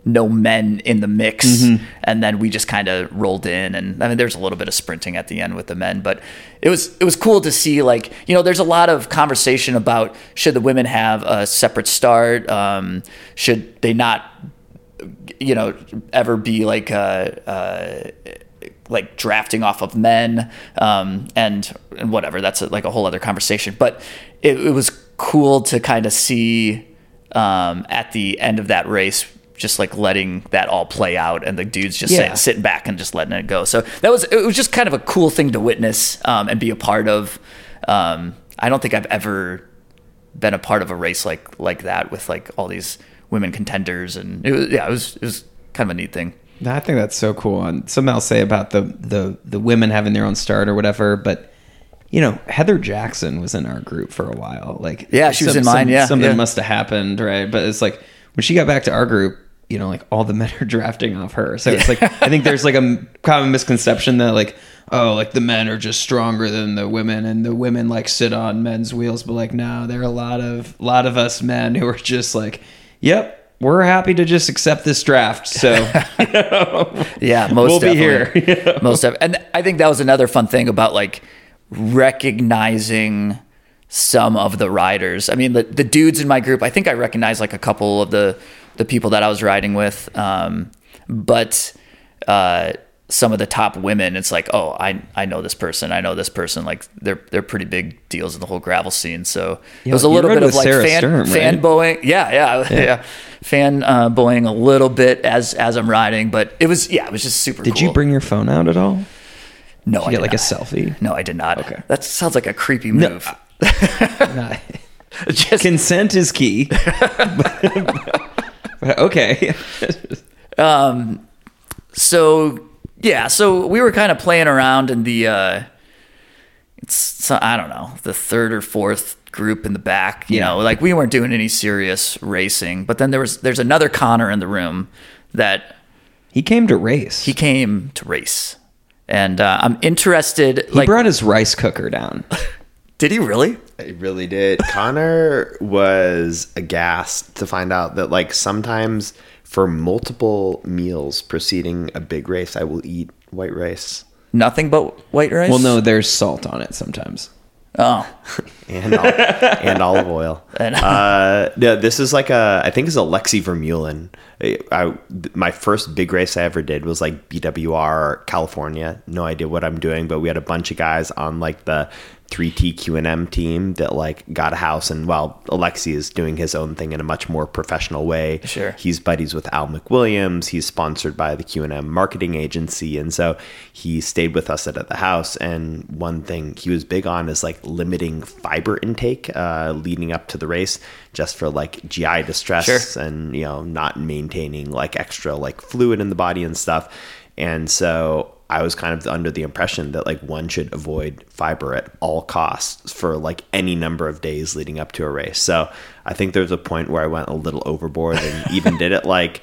no men in the mix. Mm-hmm. And then we just kind of rolled in, and I mean, there's a little bit of sprinting at the end with the men, but it was, it was cool to see, like, you know, there's a lot of conversation about should the women have a separate start? Um, should they not, you know, ever be like, uh, uh, like drafting off of men, um, and, and whatever, that's a, like a whole other conversation. But it, it was cool to kind of see, um, at the end of that race, just like letting that all play out, and the dudes just Yeah. sitting, sitting back and just letting it go. So that was, it was just kind of a cool thing to witness, um, and be a part of. Um, I don't think I've ever been a part of a race like, like that with like all these women contenders. And it was, yeah, it was, it was kind of a neat thing. I think that's so cool. And something I'll say about the, the, the women having their own start or whatever, but you know, Heather Jackson was in our group for a while. Like, Yeah, she was some- in mine, some- yeah, Something yeah. must have happened, right? But it's like when she got back to our group, you know, like all the men are drafting off her. So it's like, I think there's like a common misconception that like, oh, like the men are just stronger than the women, and the women like sit on men's wheels. But like, no, there are a lot of, lot of us men who are just like, yep, we're happy to just accept this draft. So, you know, Yeah, most we'll definitely. be here. Most of, and I think that was another fun thing about like recognizing some of the riders. I mean, the, the dudes in my group, I think I recognized like a couple of the, the people that I was riding with. Um, but, uh, some of the top women, it's like, oh, I, I know this person. I know this person. Like they're, they're pretty big deals in the whole gravel scene. So Yeah, it was a you little rode bit of with like Sarah fan, Sturm, fan right? bowing. Yeah, yeah, yeah. yeah. Fan, uh, bowing a little bit as, as I'm riding, but it was, yeah, it was just super Did cool. you bring your phone out at all? No, Did I you get did like not. a selfie? No, I did not. Okay. That sounds like a creepy move. Nah. Just, Consent is key. But okay. um, so yeah, so we were kind of playing around in the, uh, it's, so, I don't know, the third or fourth group in the back, you Yeah. know, like we weren't doing any serious racing, but then there was, there's another Connor in the room that He came to race. he He, came to race. And, uh, I'm interested, like, brought his rice cooker down. did he really? I really did. Connor was aghast to find out that, like, sometimes for multiple meals preceding a big race, I will eat white rice Nothing but white rice? Well, no, there's salt on it sometimes. Oh, and ol- and olive oil. And- uh, no, this is like a, I think it's a Lexi Vermeulen. I, I, my first big race I ever did was like B W R California. No idea what I'm doing, but we had a bunch of guys on like the three T Q and M team that like got a house, and while Alexi is doing his own thing in a much more professional way. Sure. He's buddies with Al McWilliams. He's sponsored by the Q and M marketing agency. And so he stayed with us at, at the house. And one thing he was big on is like limiting fiber intake uh, leading up to the race, just for like G I distress Sure. and, you know, not maintaining like extra like fluid in the body and stuff. And so I was kind of under the impression that like one should avoid fiber at all costs for like any number of days leading up to a race. So I think there's a point where I went a little overboard and even did it like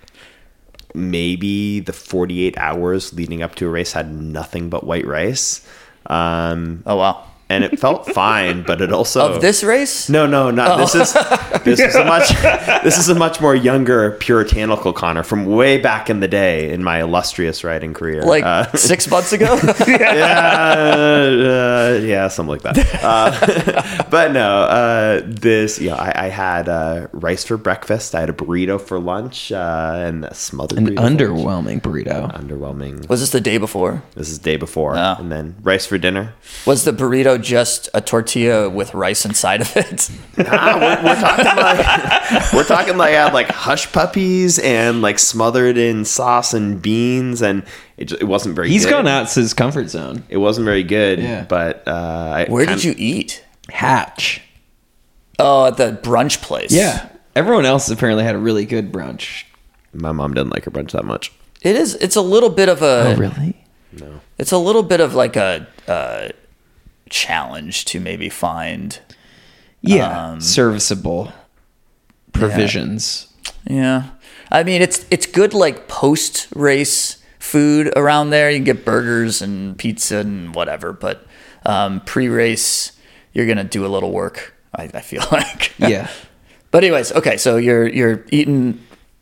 maybe the forty-eight hours leading up to a race had nothing but white rice. Um, oh wow. and it felt fine, but it also Of this race? no, no, not this is this is a much this is a much more younger puritanical Connor from way back in the day in my illustrious riding career. Like Uh, six months ago? yeah, uh, yeah, something like that. Uh, but no, uh, this, you know, I, I had uh, rice for breakfast. I had a burrito for lunch, uh, and a smothered An burrito for lunch. underwhelming burrito. Underwhelming. Was this the day before? This is day before, Oh. and then rice for dinner. Was the burrito just a tortilla with rice inside of it? Ah, we're, we're talking like we're talking like I had like hush puppies and like smothered in sauce and beans, and it, just, it wasn't very. He's good. gone out his comfort zone. It wasn't very good. Yeah. But uh, I Where kind did you eat? Hatch. Oh, at the brunch place. Yeah. Everyone else apparently had a really good brunch. My mom didn't like her brunch that much. It is. It's a little bit of a. Oh, really? No. It's a little bit of like a uh, challenge to maybe find. Yeah. Um, Serviceable provisions. Yeah, I mean it's it's good like post race food around there. You can get burgers and pizza and whatever, but um, pre race you're gonna do a little work. I, I feel like. Yeah. But anyways, okay. So you're you're eating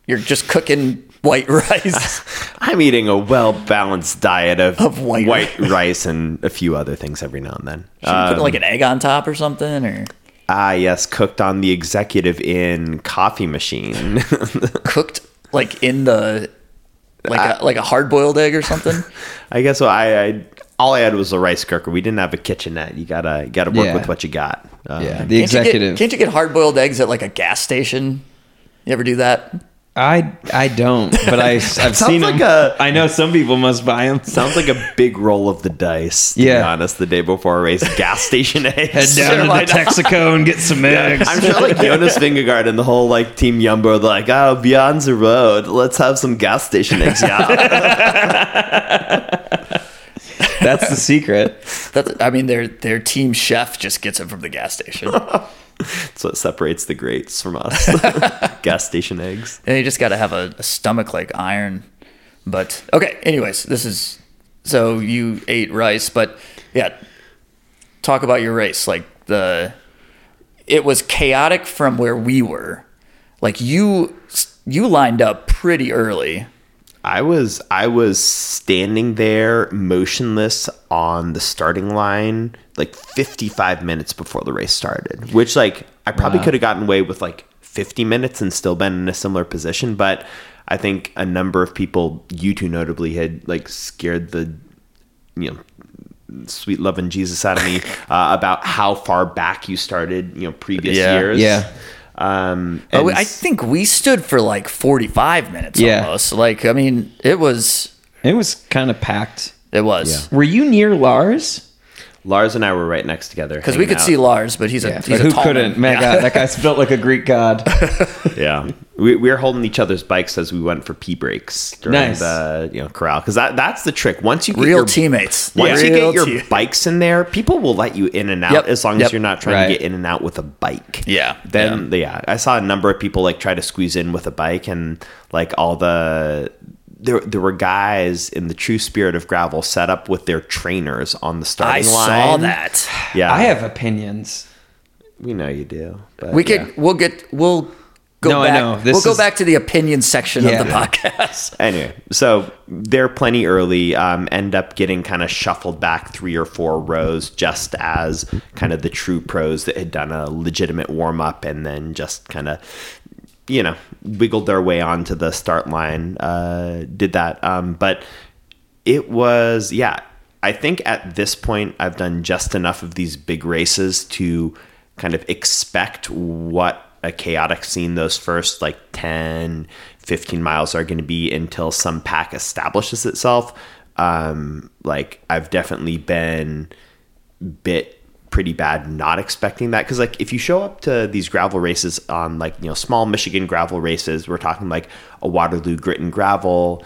You're just cooking white rice. I'm eating a well-balanced diet of, Of white white rice and a few other things every now and then. Should you put like an egg on top or something? Or Ah, yes, cooked on the Executive Inn coffee machine. cooked like in the like a like a hard boiled egg or something? I guess what I, I all I had was a rice cooker. We didn't have a kitchenette. You gotta you gotta work Yeah. with what you got. Um, Yeah, the Can't you, executive. get, can't you get hard boiled eggs at like a gas station? You ever do that? I I don't, but I I've Sounds seen like them. a- I know some people must buy them. Sounds like a big roll of the dice. To Yeah. be honest, the day before a race, gas station eggs. Head down Sure, to why the not? Texaco and get some eggs. I'm sure like Jonas Vingegaard and the whole like team Jumbo are like, oh, beyond the road, let's have some gas station eggs. Yeah, That's the secret. That's, I mean, their their team chef just gets it from the gas station, and that's what separates the greats from us. Gas station eggs. you just got to have a, a stomach like iron. But okay, anyways, this is so you ate rice, but yeah, talk about your race. Like the, it was chaotic from where we were. Like you, you lined up pretty early. I was I was standing there motionless on the starting line like fifty-five minutes before the race started, which like I probably Wow. could have gotten away with like fifty minutes and still been in a similar position, but I think a number of people, you two notably, had like scared the you know sweet loving Jesus out of me uh, about how far back you started, you know, previous Yeah. years. Yeah. Um, Oh, and I think we stood for like forty-five minutes Yeah. almost. Like, I mean, it was, It was kind of packed. it was. Were you near Lars? Lars and I were right next together Because we hanging could out. see Lars, but he's a, Yeah. he's But a who tall couldn't? man. Man, Yeah. God, that guy's built like a Greek god. Yeah, we, we were holding each other's bikes as we went for pee breaks during Nice. the you know corral, because that that's the trick. Once you get Real your, teammates. once you Real get your team- bikes in there, people will let you in and out Yep. as long Yep. as you're not trying Right. to get in and out with a bike. Yeah. Then yeah. I saw a number of people like try to squeeze in with a bike, and like all the. There, there were guys in the true spirit of gravel set up with their trainers on the I starting saw line. that. Yeah, I have opinions. We know you do. But We could, yeah. we'll get, we'll go No, I back. know. This We'll go is- back to the opinion section Yeah. of the podcast. Anyway, so they're plenty early, um, end up getting kind of shuffled back three or four rows just as kind of the true pros that had done a legitimate warm up and then just kind of, you know, wiggled their way onto the start line, uh, did that. Um, but it was, yeah, I think at this point I've done just enough of these big races to kind of expect what a chaotic scene those first like ten, fifteen miles are going to be until some pack establishes itself. Um, like I've definitely been bit pretty bad not expecting that, because like if you show up to these gravel races on like, you know, small Michigan gravel races, we're talking like a Waterloo Grit and Gravel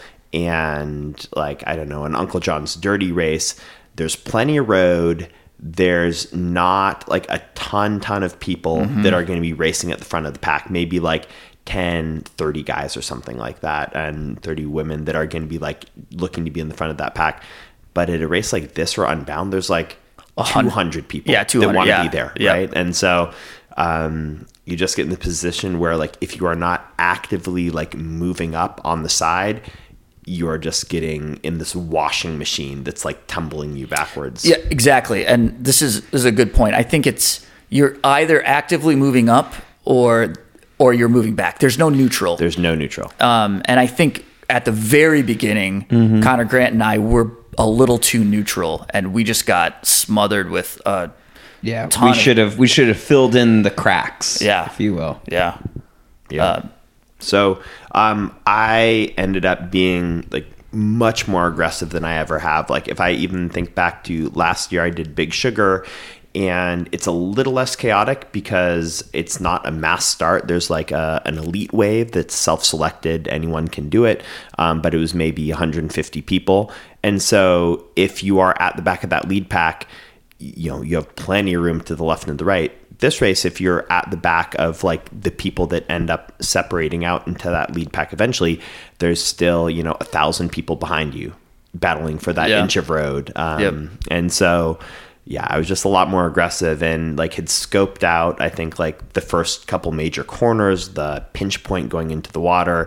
and like, I don't know, an Uncle John's Dirty race. There's plenty of road. There's not like a ton ton of people Mm-hmm. that are going to be racing at the front of the pack, maybe like ten, thirty guys or something like that, and thirty women that are going to be like looking to be in the front of that pack. But at a race like this or Unbound, there's like two hundred people Yeah, that two hundred, want to yeah. be there, Yeah. right? And so um, you just get in the position where like if you are not actively like moving up on the side, you're just getting in this washing machine that's like tumbling you backwards. Yeah, exactly. And this is, this is a good point. I think it's, you're either actively moving up or, or you're moving back. There's no neutral. There's no neutral. Um, and I think at the very beginning, Mm-hmm. Connor Grant and I were a little too neutral, and we just got smothered with uh Yeah, ton we of- should have we should have filled in the cracks. Yeah. if you will. yeah. Yeah. Uh, So um, I ended up being like much more aggressive than I ever have. Like if I even think back to last year, I did Big Sugar, and it's a little less chaotic because it's not a mass start. There's like a, an elite wave that's self-selected. Anyone can do it. Um, but it was maybe one hundred fifty people. And so if you are at the back of that lead pack, you know, you have plenty of room to the left and the right. This race, if you're at the back of like the people that end up separating out into that lead pack eventually, there's still, you know, a thousand people behind you battling for that Yeah. inch of road. Um, Yep. And so yeah, I was just a lot more aggressive and like had scoped out, I think like the first couple major corners, the pinch point going into the water,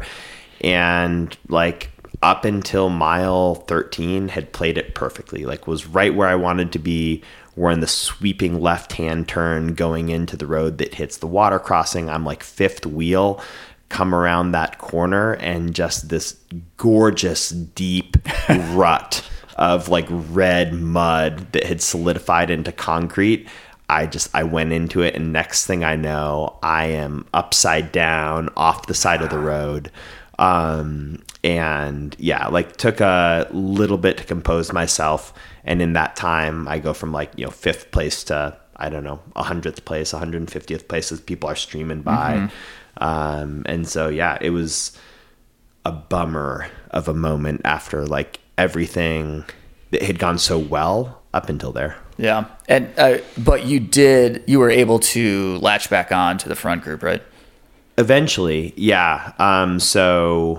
and like up until mile thirteen had played it perfectly, like was right where I wanted to be. We're in the sweeping left-hand turn going into the road that hits the water crossing. I'm like fifth wheel, come around that corner, and just this gorgeous deep rut of like red mud that had solidified into concrete. I just, I went into it, and next thing I know, I am upside down off the side of the road. Um, and yeah, like took a little bit to compose myself. And in that time, I go from like, you know, fifth place to, I don't know, a hundredth place, one hundred fiftieth place as people are streaming by. Mm-hmm. Um, and so, yeah, it was a bummer of a moment after like everything that had gone so well up until there. Yeah. And, uh, but you did, you were able to latch back on to the front group, right? Eventually. Yeah. Um, so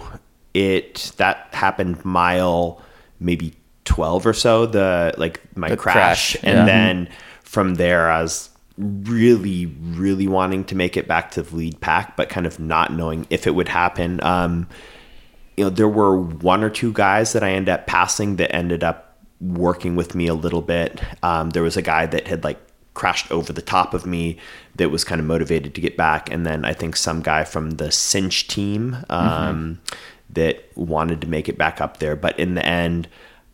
it, that happened mile maybe twelve or so, the, like my the crash. crash. And yeah. then from there, I was really, really wanting to make it back to the lead pack, but kind of not knowing if it would happen. Um, you know, there were one or two guys that I ended up passing that ended up working with me a little bit. Um, there was a guy that had like crashed over the top of me that was kind of motivated to get back. And then I think some guy from the Cinch team um, mm-hmm. that wanted to make it back up there. But in the end,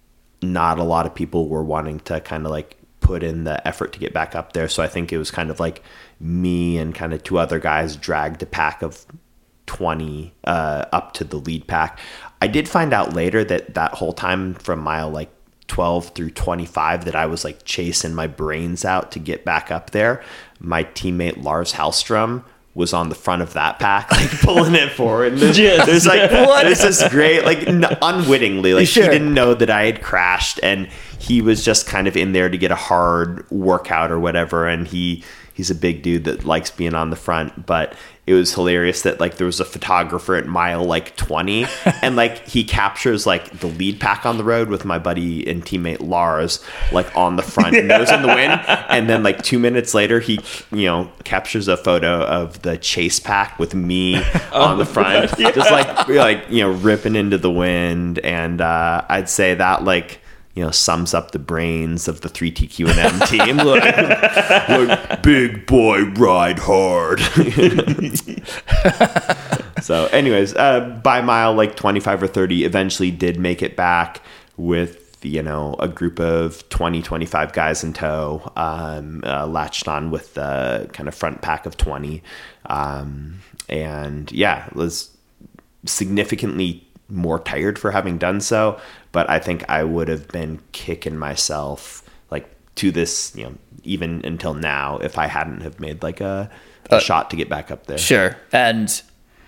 not a lot of people were wanting to kind of like put in the effort to get back up there. So I think it was kind of like me and kind of two other guys dragged a pack of twenty uh, up to the lead pack. I did find out later that that whole time from mile like twelve through twenty-five that I was like chasing my brains out to get back up there. My teammate Lars Hallstrom was on the front of that pack, like pulling it forward. And there's, Just, there's like, what? There's this great, like n- unwittingly, like sure. He didn't know that I had crashed, and he was just kind of in there to get a hard workout or whatever. And he, he's a big dude that likes being on the front, but it was hilarious that like there was a photographer at mile like twenty and like he captures like the lead pack on the road with my buddy and teammate Lars like on the front, nose in the wind, and then like two minutes later he, you know, captures a photo of the chase pack with me on the front, yeah. just like like you know ripping into the wind. And uh, I'd say that like, you know, sums up the brains of the three T Q and M team. Like, like, big boy, ride hard. So anyways, uh, by mile like twenty-five or thirty, eventually did make it back with, you know, a group of twenty, twenty-five guys in tow, um, uh, latched on with the kind of front pack of twenty. Um, and yeah, it was significantly more tired for having done so, but I think I would have been kicking myself like to this, you know, even until now, if I hadn't have made like a, a uh, shot to get back up there. Sure. And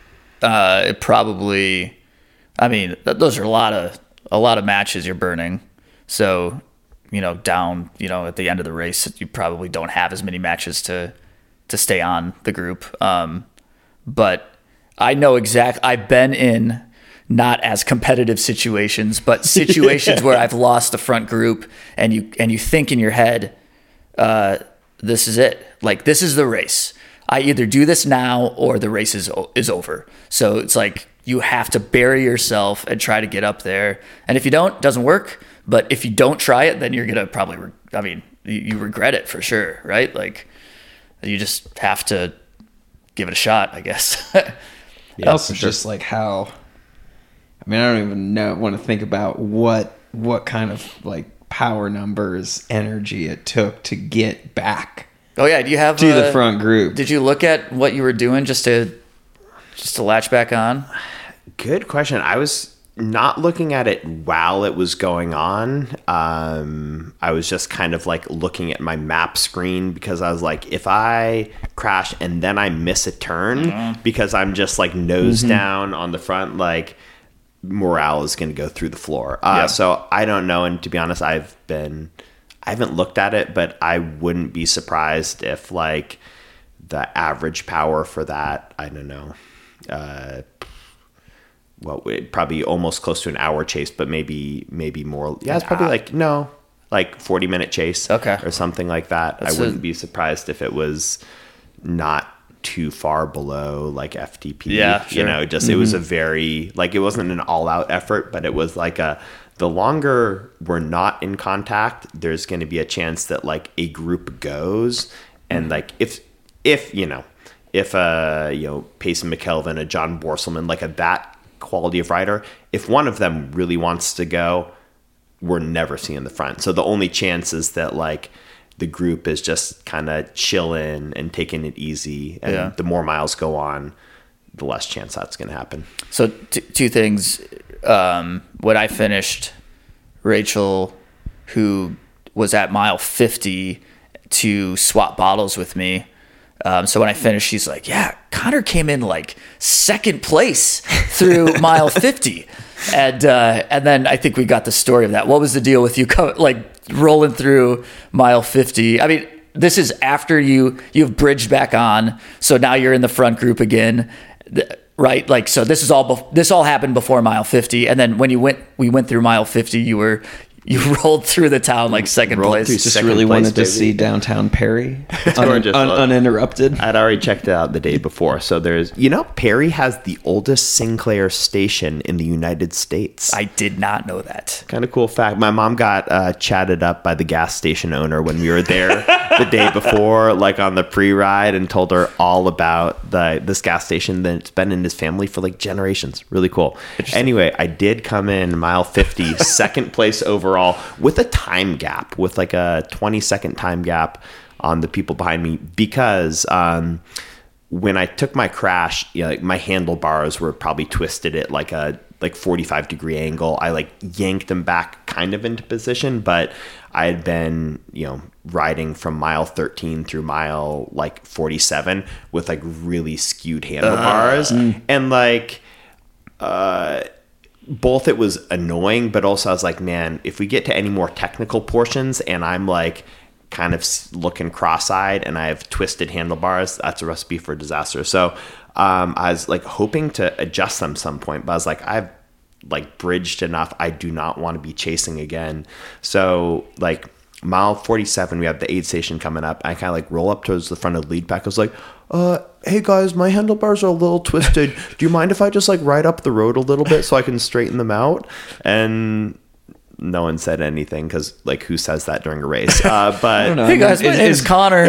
uh, it probably, I mean, th- those are a lot of, a lot of matches you're burning. So, you know, down, you know, at the end of the race, you probably don't have as many matches to, to stay on the group. Um, but I know exact, I've been in not as competitive situations, but situations where I've lost the front group, and you and you think in your head, uh, this is it. Like, this is the race. I either do this now or the race is is over. So it's like you have to bury yourself and try to get up there. And if you don't, it doesn't work. But if you don't try it, then you're gonna probably, re- I mean, you, you regret it for sure, right? Like, you just have to give it a shot, I guess. Yeah, also sure. Just like how. I mean, I don't even know want to think about what what kind of like power numbers, energy it took to get back. Oh yeah, do you have to uh, the front group? Did you look at what you were doing just to just to latch back on? Good question. I was not looking at it while it was going on. Um, I was just kind of like looking at my map screen, because I was like, if I crash and then I miss a turn mm-hmm. because I'm just like nose mm-hmm. down on the front, like, morale is going to go through the floor. Uh, yeah. So I don't know. And to be honest, I've been, I haven't looked at it, but I wouldn't be surprised if like the average power for that, I don't know, uh, well, it probably almost close to an hour chase, but maybe, maybe more. Yeah, it's probably like, no, like forty minute chase Okay. or something like that. That's I wouldn't a- be surprised if it was not too far below like F T P. Yeah, You sure. know, just it was a very, like, it wasn't an all out effort, but it was like a, the longer we're not in contact, there's going to be a chance that like a group goes. And like, if, if, you know, if uh you know, Payson McKelvin, a John Borselman, like a that quality of rider, if one of them really wants to go, we're never seeing the front. So the only chance is that like the group is just kind of chilling and taking it easy, and Yeah. the more miles go on, the less chance that's going to happen. So t- two things. Um, when I finished, Rachel, who was at mile fifty to swap bottles with me. Um, so when I finished, she's like, yeah, Connor came in like second place through mile fifty. And, uh, and then I think we got the story of that. What was the deal with you co- like rolling through mile fifty? I mean, this is after you, you've bridged back on. So now you're in the front group again. Th- Right. Like, so this is all, bef- this all happened before mile fifty. And then when you went, we went through mile fifty, you were, you rolled through the town like second Rolled place. through Just Second really place, wanted to baby. see downtown Perry, un- gorgeous. un- uninterrupted. I'd already checked it out the day before. So there's, you know, Perry has the oldest Sinclair station in the United States. I did not know that. Kind of cool fact. My mom got uh, chatted up by the gas station owner when we were there the day before, like on the pre-ride, and told her all about the this gas station that's been in his family for like generations. Really cool. Anyway, I did come in mile fifty, second place overall, with a time gap, with like a twenty second time gap on the people behind me, because um, when I took my crash, you know, like my handlebars were probably twisted at like a like forty-five degree angle. I like yanked them back kind of into position, but I had been, you know, riding from mile thirteen through mile like forty-seven with like really skewed handlebars. Uh, and like, uh, both it was annoying, but also I was like, man, if we get to any more technical portions and I'm like kind of looking cross-eyed and I have twisted handlebars, that's a recipe for disaster. So um, I was like hoping to adjust them some point, but I was like, I've like bridged enough. I do not want to be chasing again. So like mile forty-seven, we have the aid station coming up. I kind of like roll up towards the front of the lead pack. I was like, uh, hey guys, my handlebars are a little twisted. Do you mind if I just like ride up the road a little bit so I can straighten them out? And no one said anything, because like who says that during a race? Uh, but I don't know. Hey guys, my Is- name is is- Connor.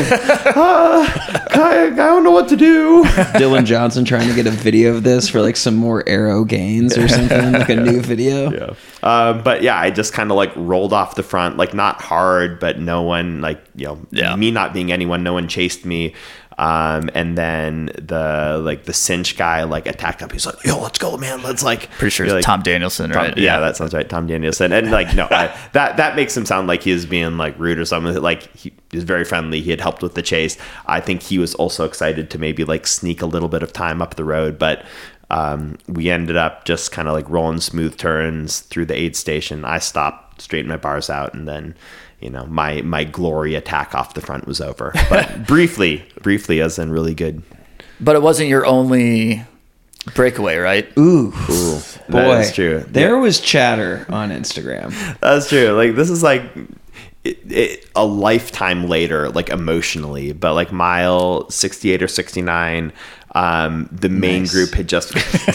uh, I, I don't know what to do. Dylan Johnson trying to get a video of this for like some more arrow gains or something, like a new video. Yeah. Um, but yeah, I just kind of like rolled off the front, like not hard, but no one, like, you know, Yeah. me not being anyone, no one chased me. Um, and then the, like the cinch guy, like attacked up. He's like, yo, let's go, man. Let's like, Pretty sure be it's like, Tom Danielson, Tom- right? yeah, that sounds right. Tom Danielson. And like, no, I, that, that makes him sound like he was being like rude or something. Like he was very friendly. He had helped with the chase. I think he was also excited to maybe like sneak a little bit of time up the road, but um, we ended up just kind of like rolling smooth turns through the aid station. I stopped, straightened my bars out, and then, you know, my, my glory attack off the front was over. But briefly, briefly, as in really good. But it wasn't your only breakaway, right? Ooh, Ooh, boy, that is true. There was chatter on Instagram. That's true. Like this is like it, it, a lifetime later, like emotionally, but like mile sixty-eight or sixty-nine, um, the main Nice. group had just.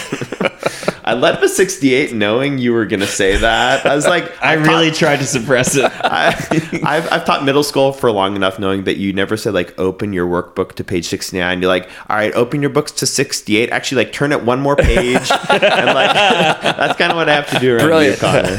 I led the sixty-eight knowing you were going to say that. I was like, I I've really taught, tried to suppress it. I, I've, I've taught middle school for long enough knowing that you never say like open your workbook to page sixty-nine. You're like, all right, open your books to sixty-eight. Actually, like turn it one more page. And like, that's kind of what I have to do around Brilliant. you, Connor.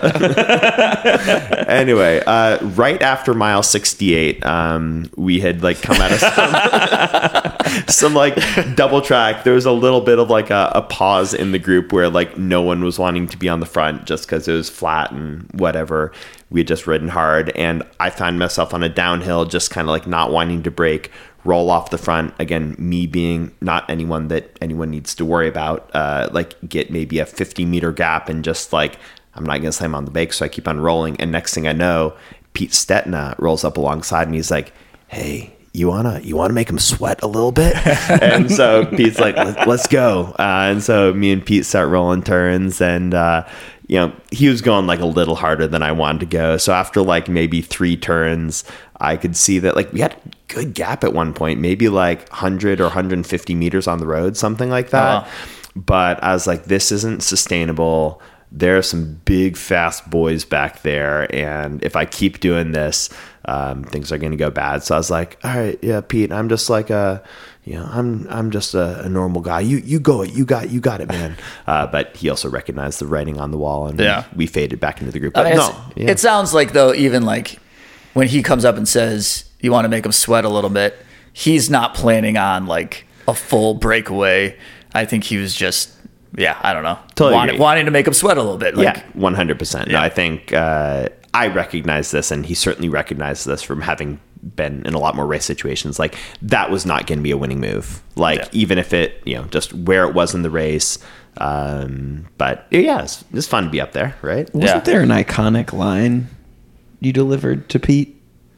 Uh, anyway, uh, right after mile sixty-eight, um, we had like come out of some, some like double track. There was a little bit of like a, a pause in the group where like no one was wanting to be on the front just because it was flat and whatever. We had just ridden hard, and I found myself on a downhill, just kind of like not wanting to brake, roll off the front. Again, me being not anyone that anyone needs to worry about, uh, like get maybe a fifty meter gap and just like, I'm not going to slam on the brakes. So I keep on rolling. And next thing I know, Pete Stetna rolls up alongside me. He's like, hey, you wanna you wanna make him sweat a little bit? And so Pete's like, Let, let's go. Uh, and so me and Pete start rolling turns, and uh, you know, he was going like a little harder than I wanted to go. So after like maybe three turns, I could see that like we had a good gap at one point, maybe like one hundred or one hundred fifty meters on the road, something like that. Oh. But I was like, this isn't sustainable. There are some big, fast boys back there, and if I keep doing this, um, things are going to go bad. So I was like, all right, yeah, Pete, I'm just like a, you know, I'm I'm just a, a normal guy. You you go it, you got you got it, man. Uh, but he also recognized the writing on the wall, and yeah. we, we faded back into the group. But I mean, no, yeah. It sounds like though, even like when he comes up and says you want to make him sweat a little bit, he's not planning on like a full breakaway. I think he was just. Yeah, I don't know. Totally wanting, wanting to make him sweat a little bit. Like, yeah, one hundred percent. No, I think uh, I recognize this, and he certainly recognized this from having been in a lot more race situations. Like, that was not going to be a winning move. Like, yeah. even if it, you know, just where it was in the race. Um, but, yeah, it's, it's fun to be up there, right? Wasn't yeah. there an iconic line you delivered to Pete?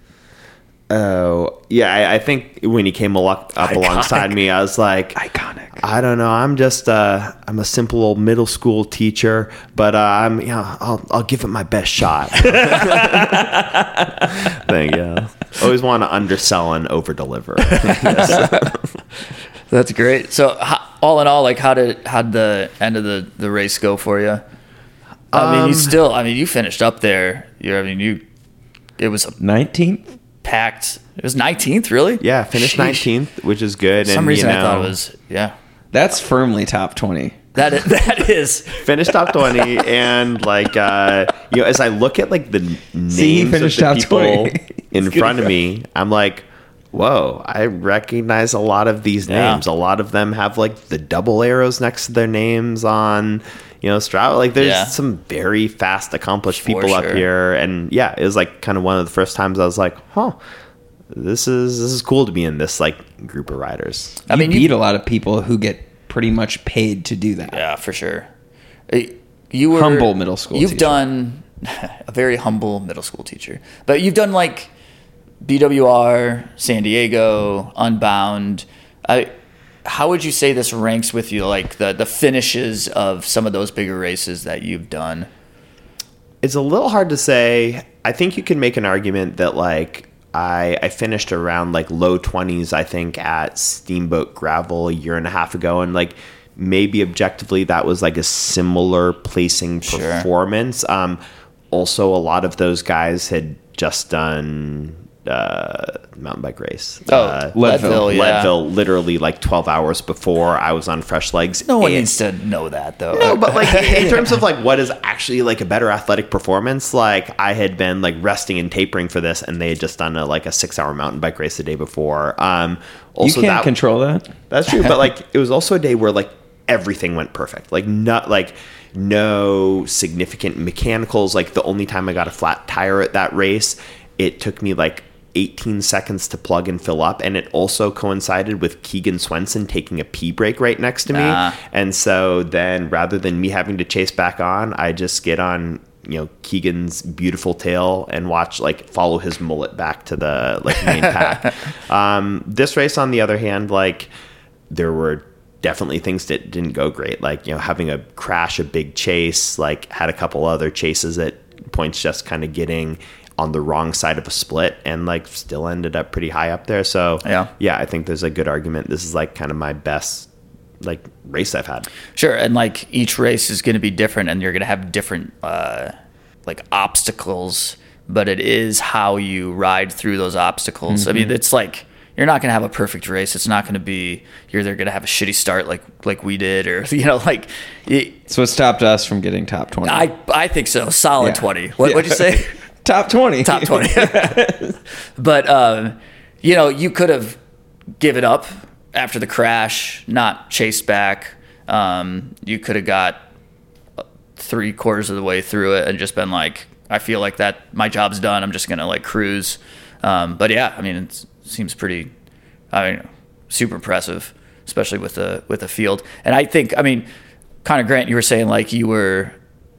Oh, yeah, I, I think when he came up iconic. alongside me, I was like... Iconic. I don't know. I'm just uh, I'm a simple old middle school teacher, but uh, I'm you know I'll I'll give it my best shot. Thank you. Always want to undersell and over deliver. That's great. So all in all, like how did how did the end of the, the race go for you? I mean, um, you still. I mean, you finished up there. You. I mean, you. It was nineteenth. Packed. It was nineteenth, really? Yeah, finished nineteenth, which is good. For some and, reason you know, I thought it was yeah. That's firmly top twenty. That is, that is finished top twenty, and like uh, you know, as I look at like the names See, of the people in front of go. me, I'm like, whoa! I recognize a lot of these names. Yeah. A lot of them have like the double arrows next to their names on, you know, Strava. Like, there's yeah. some very fast, accomplished people sure. up here, and yeah, it was like kind of one of the first times I was like, huh. This is this is cool to be in this like group of riders. I mean, you beat a lot of people who get pretty much paid to do that. Yeah, for sure. You were humble middle school. You've teacher. done a very humble middle school teacher, but you've done like B W R, San Diego, Unbound. I, how would you say this ranks with you? Like the the finishes of some of those bigger races that you've done. It's a little hard to say. I think you can make an argument that like. I, I finished around like low twenties, I think, at Steamboat Gravel a year and a half ago. And like maybe objectively that was like a similar placing sure. performance. Um, also, a lot of those guys had just done uh, mountain bike race. Oh, uh, Leadville, Leadville, yeah. Leadville, literally like twelve hours before I was on fresh legs. No one and, needs to know that, though. No, but like in terms of like what is actually like a better athletic performance, like I had been like resting and tapering for this, and they had just done a like a six hour mountain bike race the day before. Um, also you can't that, control that. That's true, but like it was also a day where like everything went perfect. Like not like no significant mechanicals. Like the only time I got a flat tire at that race, it took me like eighteen seconds to plug and fill up, and it also coincided with Keegan Swenson taking a pee break right next to me. Nah. And so then rather than me having to chase back on, I just get on, you know, Keegan's beautiful tail and watch like follow his mullet back to the like main pack. Um, this race, on the other hand, like there were definitely things that didn't go great. Like, you know, having a crash, a big chase, like had a couple other chases at points just kind of getting on the wrong side of a split, and like still ended up pretty high up there. So yeah, yeah, I think there's a good argument. This is like kind of my best like race I've had. Sure. And like each race is going to be different, and you're going to have different uh, like obstacles, but it is how you ride through those obstacles. Mm-hmm. I mean, it's like, you're not going to have a perfect race. It's not going to be, you're either going to have a shitty start like like we did, or, you know, like. It, so it stopped us from getting top twenty. I I think so. Solid yeah. twenty. What, yeah. What'd you say? Top twenty. Top twenty. But, um, you know, you could have given up after the crash, not chased back. Um, you could have got three quarters of the way through it and just been like, I feel like that my job's done. I'm just going to like cruise. Um, but yeah, I mean, it seems pretty, I mean, super impressive, especially with the, with the field. And I think, I mean, Connor Grant, you were saying like you were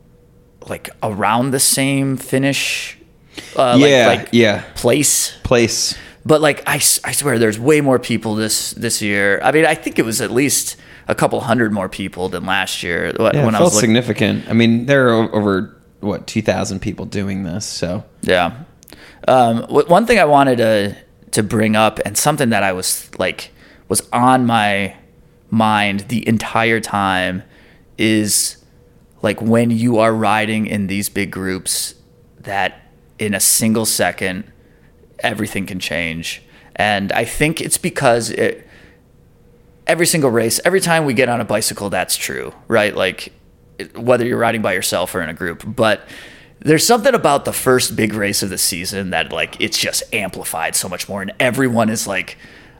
like around the same finish. Uh, yeah. Like, like yeah. place. Place. but like I, s- I swear there's way more people this this year. I mean, I think it was at least a couple hundred more people than last year. When Yeah, it I felt was looking, significant. I mean, there are o- over what two thousand people doing this. So yeah. Um, wh- one thing I wanted to to bring up, and something that I was like was on my mind the entire time, is like when you are riding in these big groups, that in a single second everything can change. And I think it's because it, every single race, every time we get on a bicycle, that's true, right? Like it- whether you're riding by yourself or in a group. But there's something about the first big race of the season that like it's just amplified so much more, and everyone is like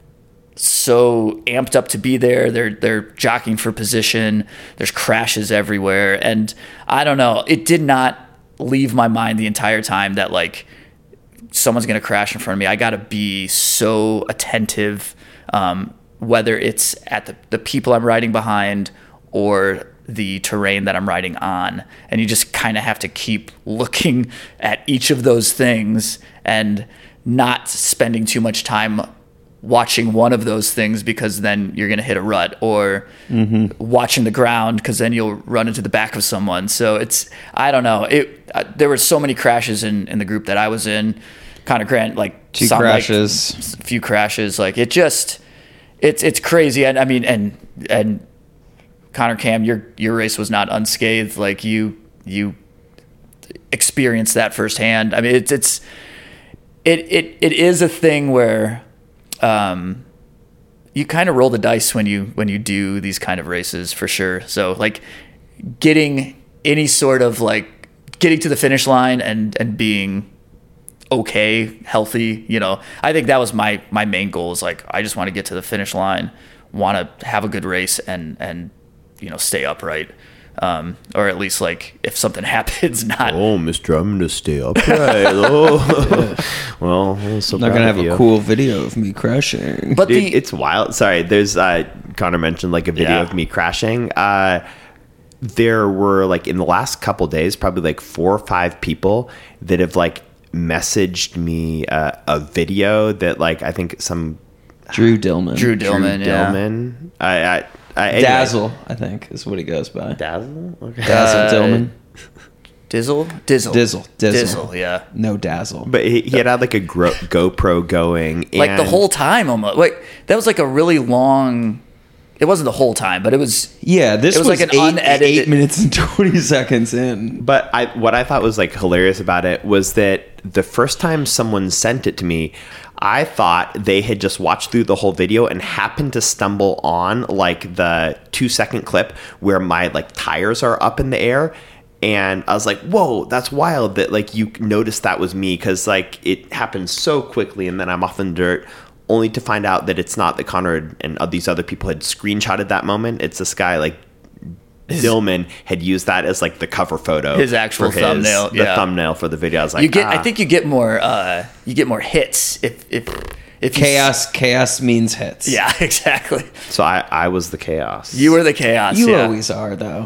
so amped up to be there. They're they're jockeying for position. There's crashes everywhere, and I don't know. It did not leave my mind the entire time that like someone's gonna crash in front of me. I gotta be so attentive, um, whether it's at the the people I'm riding behind or the terrain that I'm riding on, and you just kind of have to keep looking at each of those things and not spending too much time watching one of those things, because then you're going to hit a rut, or mm-hmm. watching the ground, because then you'll run into the back of someone. So it's, I don't know. It, uh, there were so many crashes in, in the group that I was in. Connor Grant, like two some, crashes, like, a few crashes. Like it just, it's, it's crazy. And I mean, and, and Connor Cam, your, your race was not unscathed. Like you, you experienced that firsthand. I mean, it's, it's, it, it, it is a thing where, Um, you kind of roll the dice when you when you do these kind of races, for sure. So like getting any sort of like getting to the finish line and and being okay, healthy, you know, I think that was my my main goal, is like I just want to get to the finish line, want to have a good race, and and you know, stay upright. Um, or at least like if something happens, not oh, Mister I'm gonna stay upright. oh, well, I'm so not gonna have a cool video of me crashing. But Dude, the it's wild. Sorry, there's uh, Connor mentioned like a video Yeah. of me crashing. Uh, there were like in the last couple days, probably like four or five people that have like messaged me uh, a video that like I think some Drew Dillman, Drew Dillman, Drew yeah. Dillman. I, I, I anyway. Dazzle, I think is what he goes by. Dazzle. Okay. Dazzle Uh, Dillman, Dizzle, Dizzle, Dizzle, Dizzle, Dizzle, yeah. no Dazzle. But he, he had had like a gro- GoPro going, and Like the whole time almost. Like that was like a really long. It wasn't the whole time, but it was. Yeah, this It was was, like an eight, unedited- eight minutes and twenty seconds in. But I, what I thought was like hilarious about it was that the first time someone sent it to me, I thought they had just watched through the whole video and happened to stumble on like the two second clip where my like tires are up in the air. And I was like, whoa, that's wild that like you noticed that was me, because like it happened so quickly and then I'm off in the dirt, only to find out that it's not, that Connor and these other people had screenshotted that moment. It's this guy like Dillman had used that as like the cover photo, His actual for his, thumbnail, the yeah. thumbnail for the video. I was like, You get. ah. I think you get more. Uh, you get more hits if if if you s- Chaos, chaos means hits. Yeah, exactly. so. I, I was the chaos. You were the chaos. You yeah. always are, though.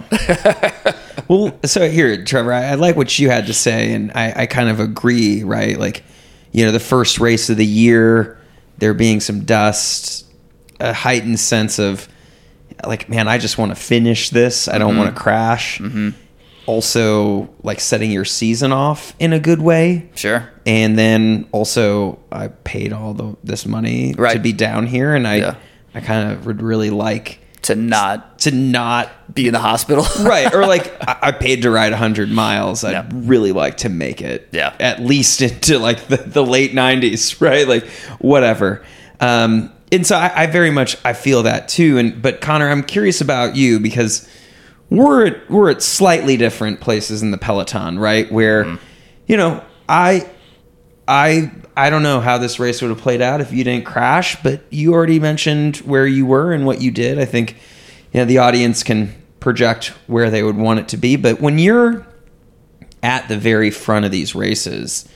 Well, so here, Trevor, I, I like what you had to say, and I, I kind of agree, right? Like, you know, the first race of the year, there being some dust, a heightened sense of, like, man, I just want to finish this. I don't Mm-hmm. want to crash. Mm-hmm. Also, like, setting your season off in a good way. Sure. And then also, I paid all the this money to Right. be down here, and I, Yeah. I kind of would really like To not to not be in the hospital. right, or like I, I paid to ride one hundred miles. I'd Yeah. really like to make it, Yeah. at least into like the, the late nineties, right? Like whatever. Um, and so I, I very much I feel that too. And but Connor, I'm curious about you, because we're at, we're at slightly different places in the peloton, right? Where Mm-hmm. you know I I I don't know how this race would have played out if you didn't crash, but you already mentioned where you were and what you did. I think you know the audience can project where they would want it to be, but when you're at the very front of these races,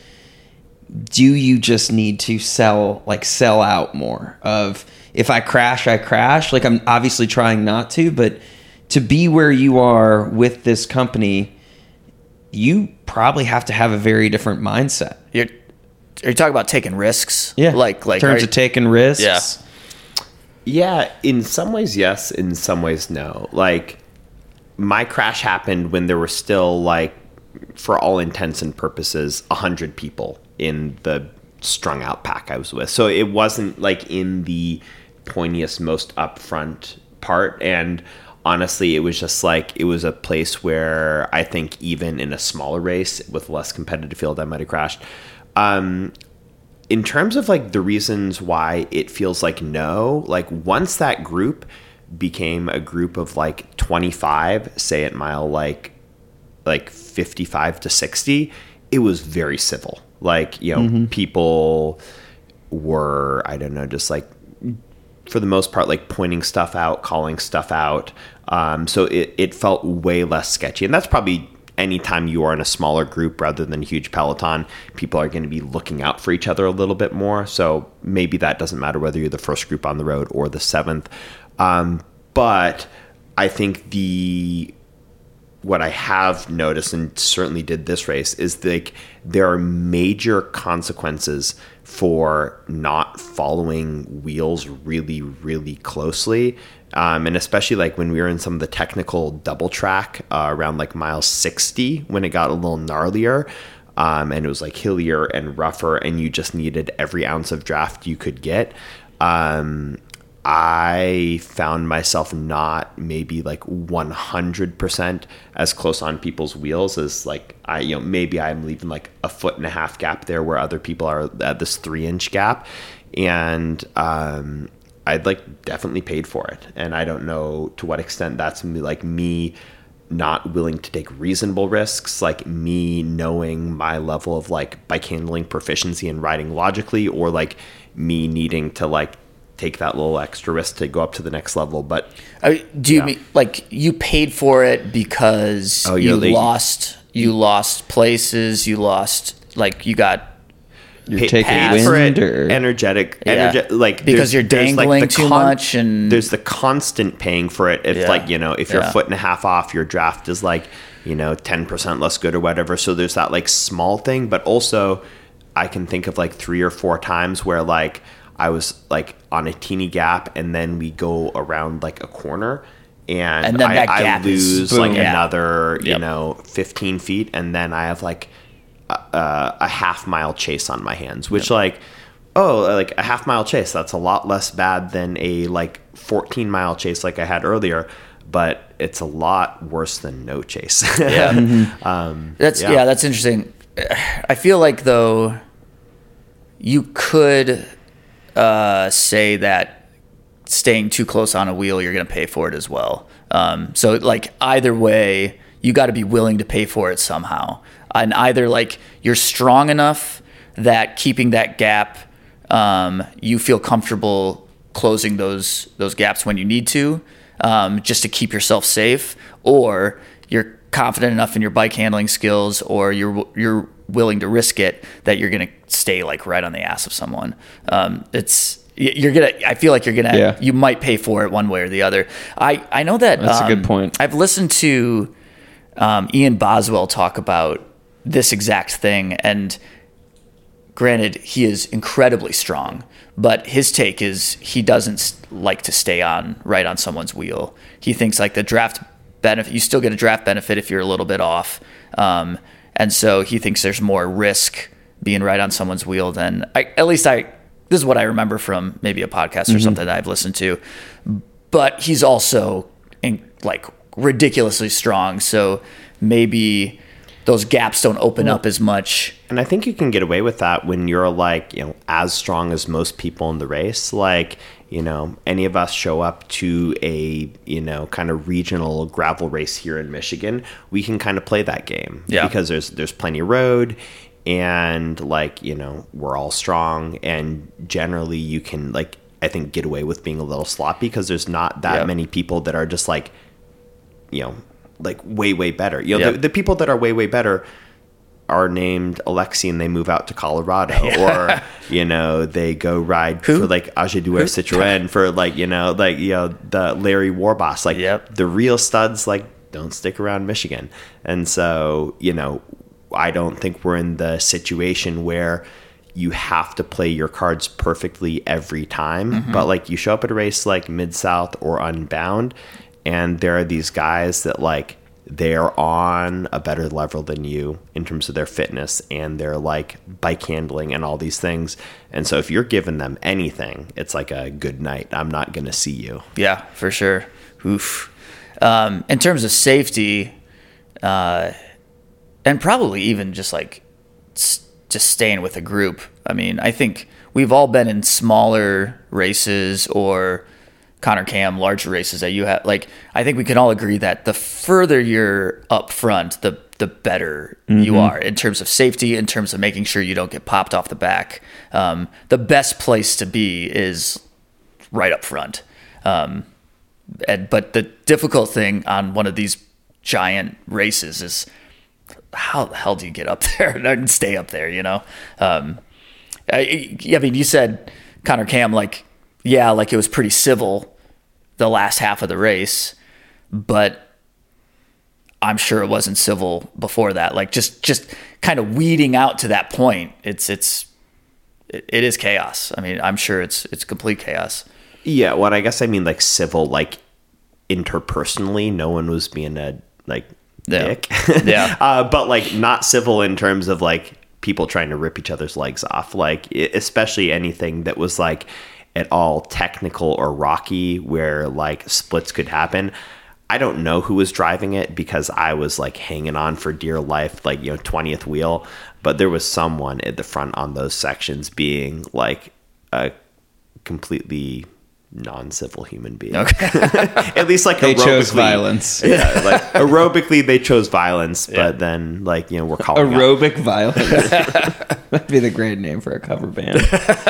do you just need to sell like sell out more of, if I crash, I crash? Like, I'm obviously trying not to, but to be where you are with this company, you probably have to have a very different mindset. You're are you talking about taking risks? Yeah. Like, like, in terms are- of taking risks. Yeah. Yeah, in some ways, yes. In some ways, no. Like, my crash happened when there were still, like, for all intents and purposes, one hundred people in the strung out pack I was with. So it wasn't, like, in the pointiest, most upfront part. And honestly, it was just, like, it was a place where I think even in a smaller race with less competitive field, I might have crashed. Um... In terms of like the reasons why it feels like no, like once that group became a group of like twenty-five, say at mile like like fifty-five to sixty, it was very civil. Like, you know, mm-hmm. people were, I don't know, just like for the most part, like pointing stuff out, calling stuff out. Um, so it, it felt way less sketchy. And that's probably anytime you are in a smaller group rather than a huge peloton, people are going to be looking out for each other a little bit more. So maybe that doesn't matter whether you're the first group on the road or the seventh. Um, but I think the what I have noticed, and certainly did this race, is like there are major consequences for not following wheels really, really closely. Um, and especially like when we were in some of the technical double track uh, around like mile sixty, when it got a little gnarlier, um, and it was like hillier and rougher, and you just needed every ounce of draft you could get. Um, I found myself not maybe like one hundred percent as close on people's wheels as like I, you know, maybe I'm leaving like a foot and a half gap there where other people are at this three inch gap. And, um, I'd like definitely paid for it. And I don't know to what extent that's like me not willing to take reasonable risks, like me knowing my level of like bike handling proficiency and riding logically, or like me needing to like take that little extra risk to go up to the next level. But I mean, do you yeah. mean like you paid for it because oh, you they, lost, you lost places, you lost, like you got You're pay, taking pay wind for it, or energetic, yeah. energe- like because you're there's, dangling there's like too con- much, and there's the constant paying for it. If yeah. like, you know, if you're yeah. a foot and a half off, your draft is like, you know, ten percent less good or whatever. So there's that like small thing, but also I can think of like three or four times where like I was like on a teeny gap, and then we go around like a corner, and, and then I, that gap I lose is, like yeah. another, you yep. know, fifteen feet, and then I have like a, a half mile chase on my hands, which yep. like, oh, like a half mile chase, that's a lot less bad than a like fourteen mile chase like I had earlier, but it's a lot worse than no chase. yeah. mm-hmm. um, that's yeah. yeah, that's interesting. I feel like though you could uh, say that staying too close on a wheel, you're going to pay for it as well. Um, so like either way, you got to be willing to pay for it somehow. And either like you're strong enough that keeping that gap, um, you feel comfortable closing those those gaps when you need to, um, just to keep yourself safe, or you're confident enough in your bike handling skills, or you're you're willing to risk it that you're gonna stay like right on the ass of someone. Um, it's you're gonna. I feel like you're gonna. Yeah. You might pay for it one way or the other. I I know that. That's um, a good point. I've listened to um, Ian Boswell talk about this exact thing, and granted, he is incredibly strong, but his take is he doesn't like to stay on right on someone's wheel. He thinks like the draft benefit, you still get a draft benefit if you're a little bit off. Um, and so he thinks there's more risk being right on someone's wheel than I, at least I, this is what I remember from maybe a podcast or mm-hmm. something that I've listened to, but he's also in, like ridiculously strong. So maybe those gaps don't open up as much. And I think you can get away with that when you're like, you know, as strong as most people in the race. Like, you know, any of us show up to a, you know, kind of regional gravel race here in Michigan, we can kind of play that game. Yeah. Because there's there's plenty of road, and like, you know, we're all strong, and generally you can like, I think, get away with being a little sloppy because there's not that yeah. many many people that are just like, you know, like way, way better. You know, yep. the, the people that are way, way better are named Alexi and they move out to Colorado, yeah. or, you know, they go ride Who? for like Ajedouer Citroën for like, you know, like, you know, the Larry Warboss, like yep. the real studs, like don't stick around Michigan. And so, you know, I don't think we're in the situation where you have to play your cards perfectly every time. Mm-hmm. But like you show up at a race like Mid-South or Unbound, and there are these guys that like they're on a better level than you in terms of their fitness and their like bike handling and all these things. And so if you're giving them anything, it's like a good night. I'm not going to see you. Yeah, for sure. Oof. Um, in terms of safety, uh, and probably even just like s- just staying with a group. I mean, I think we've all been in smaller races or Connor Cam, larger races that you have. Like, I think we can all agree that the further you're up front, the the better mm-hmm. you are in terms of safety, in terms of making sure you don't get popped off the back. Um, the best place to be is right up front. Um, and, but the difficult thing on one of these giant races is how the hell do you get up there and stay up there, you know? Um, I, I mean, you said Connor Cam, like, yeah, like it was pretty civil the last half of the race, but I'm sure it wasn't civil before that. Like just, just kind of weeding out to that point. It's, it's, it, it is chaos. I mean, I'm sure it's, it's complete chaos. Yeah. Well, I guess I mean like civil, like interpersonally, no one was being a like yeah. dick. yeah. Uh, but like not civil in terms of like people trying to rip each other's legs off. Like especially anything that was like at all technical or rocky where like splits could happen. I don't know who was driving it because I was like hanging on for dear life, like, you know, twentieth wheel, but there was someone at the front on those sections being like a completely non-civil human being. Okay. At least like they aerobically, chose violence. Yeah, like aerobically they chose violence, but yeah. then like, you know, we're calling aerobic out. Violence. That'd be the great name for a cover band.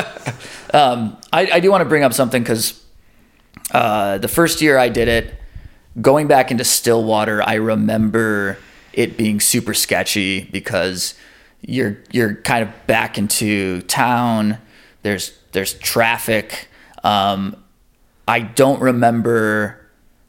um, I, I do want to bring up something because uh, the first year I did it, going back into Stillwater, I remember it being super sketchy because you're you're kind of back into town. There's there's traffic. Um, I don't remember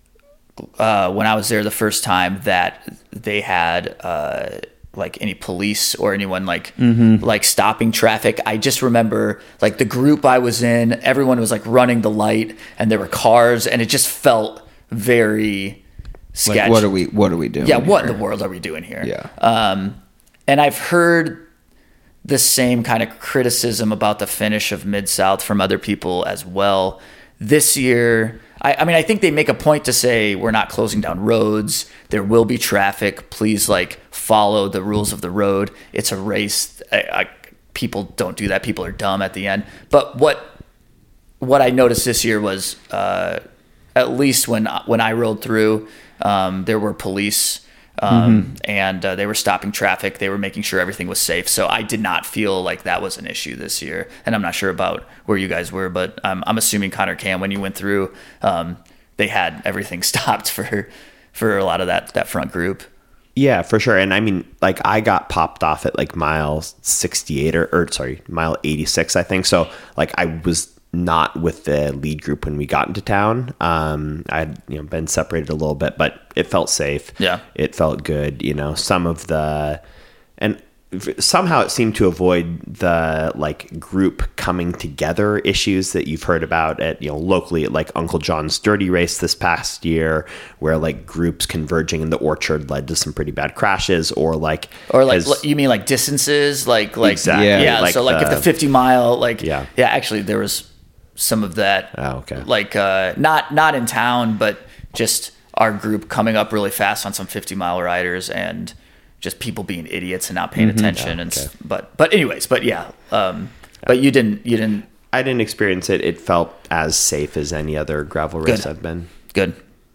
uh, when I was there the first time that they had uh, like any police or anyone like mm-hmm. like stopping traffic. I just remember like the group I was in, everyone was like running the light, and there were cars, and it just felt very sketchy. Like, what are we what are we doing? Yeah, what here? in the world are we doing here? Yeah. Um, and I've heard the same kind of criticism about the finish of Mid-South from other people as well. This year, I, I mean, I think they make a point to say we're not closing down roads. There will be traffic. Please, like, follow the rules of the road. It's a race. I, I, people don't do that. People are dumb at the end. But what what I noticed this year was, uh, at least when when I rode through, um, there were police. Um, mm-hmm. and uh, they were stopping traffic. They were making sure everything was safe. So I did not feel like that was an issue this year. And I'm not sure about where you guys were, but I'm, I'm assuming Connor Cam, when you went through, um, they had everything stopped for for a lot of that that front group. Yeah, for sure. And I mean, like I got popped off at like mile sixty-eight or, or sorry, mile eighty-six, I think. So like I was not with the lead group when we got into town. Um, I'd, you know, been separated a little bit, but it felt safe. Yeah. It felt good. You know, some of the, and somehow it seemed to avoid the like group coming together issues that you've heard about at, you know, locally at like Uncle John's Dirty Race this past year, where like groups converging in the orchard led to some pretty bad crashes, or like, or like, has, you mean like distances, like, like, exactly. yeah. yeah like so like the, if the fifty mile, like, yeah, yeah, actually there was some of that. Oh, okay. Like, uh, not, not in town, but just our group coming up really fast on some fifty mile riders, and just people being idiots and not paying mm-hmm. attention. Oh, okay. And, but, but anyways, but yeah. Um, yeah. But you didn't, you didn't, I didn't experience it. It felt as safe as any other gravel race Good. I've been. Good.